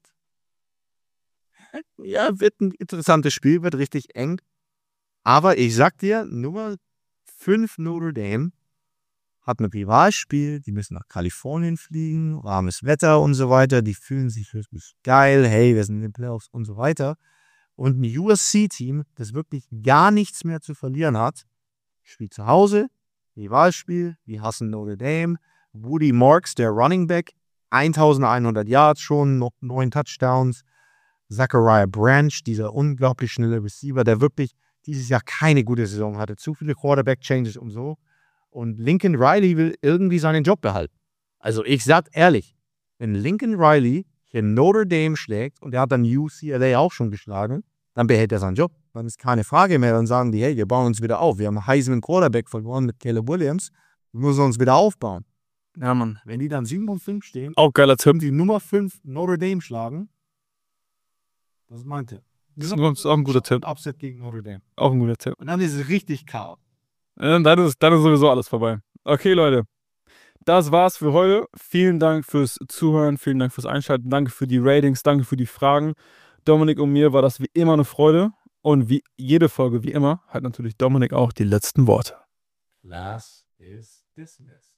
Ja, wird ein interessantes Spiel, wird richtig eng. Aber ich sag dir, Nummer 5 Notre Dame hat ein Rivalspiel, die müssen nach Kalifornien fliegen, warmes Wetter und so weiter, die fühlen sich richtig geil, hey, wir sind in den Playoffs und so weiter. Und ein USC-Team, das wirklich gar nichts mehr zu verlieren hat, spielt zu Hause, Rivalspiel, die hassen Notre Dame, Woody Marks, der Running Back, 1100 Yards schon, noch 9 Touchdowns, Zachariah Branch, dieser unglaublich schnelle Receiver, der wirklich dieses Jahr keine gute Saison hatte, zu viele Quarterback-Changes und so. Und Lincoln Riley will irgendwie seinen Job behalten. Also ich sag ehrlich, wenn Lincoln Riley hier Notre Dame schlägt und er hat dann UCLA auch schon geschlagen, dann behält er seinen Job. Dann ist keine Frage mehr. Dann sagen die, hey, wir bauen uns wieder auf. Wir haben einen Heisman Quarterback verloren mit Caleb Williams. Wir müssen uns wieder aufbauen. Ja, Mann. Wenn die dann 7-5 stehen, Auch geiler Tipp. die Nummer 5 Notre Dame schlagen, das meinte. Das ist auch ein guter Tipp. Upset gegen Notre Dame. Auch ein guter Tipp. Und dann ist es richtig chaos. Dann ist sowieso alles vorbei. Okay, Leute. Das war's für heute. Vielen Dank fürs Zuhören, vielen Dank fürs Einschalten, danke für die Ratings, danke für die Fragen. Dominik und mir war das wie immer eine Freude. Und wie jede Folge, wie immer, hat natürlich Dominik auch die letzten Worte. Class is dismissed.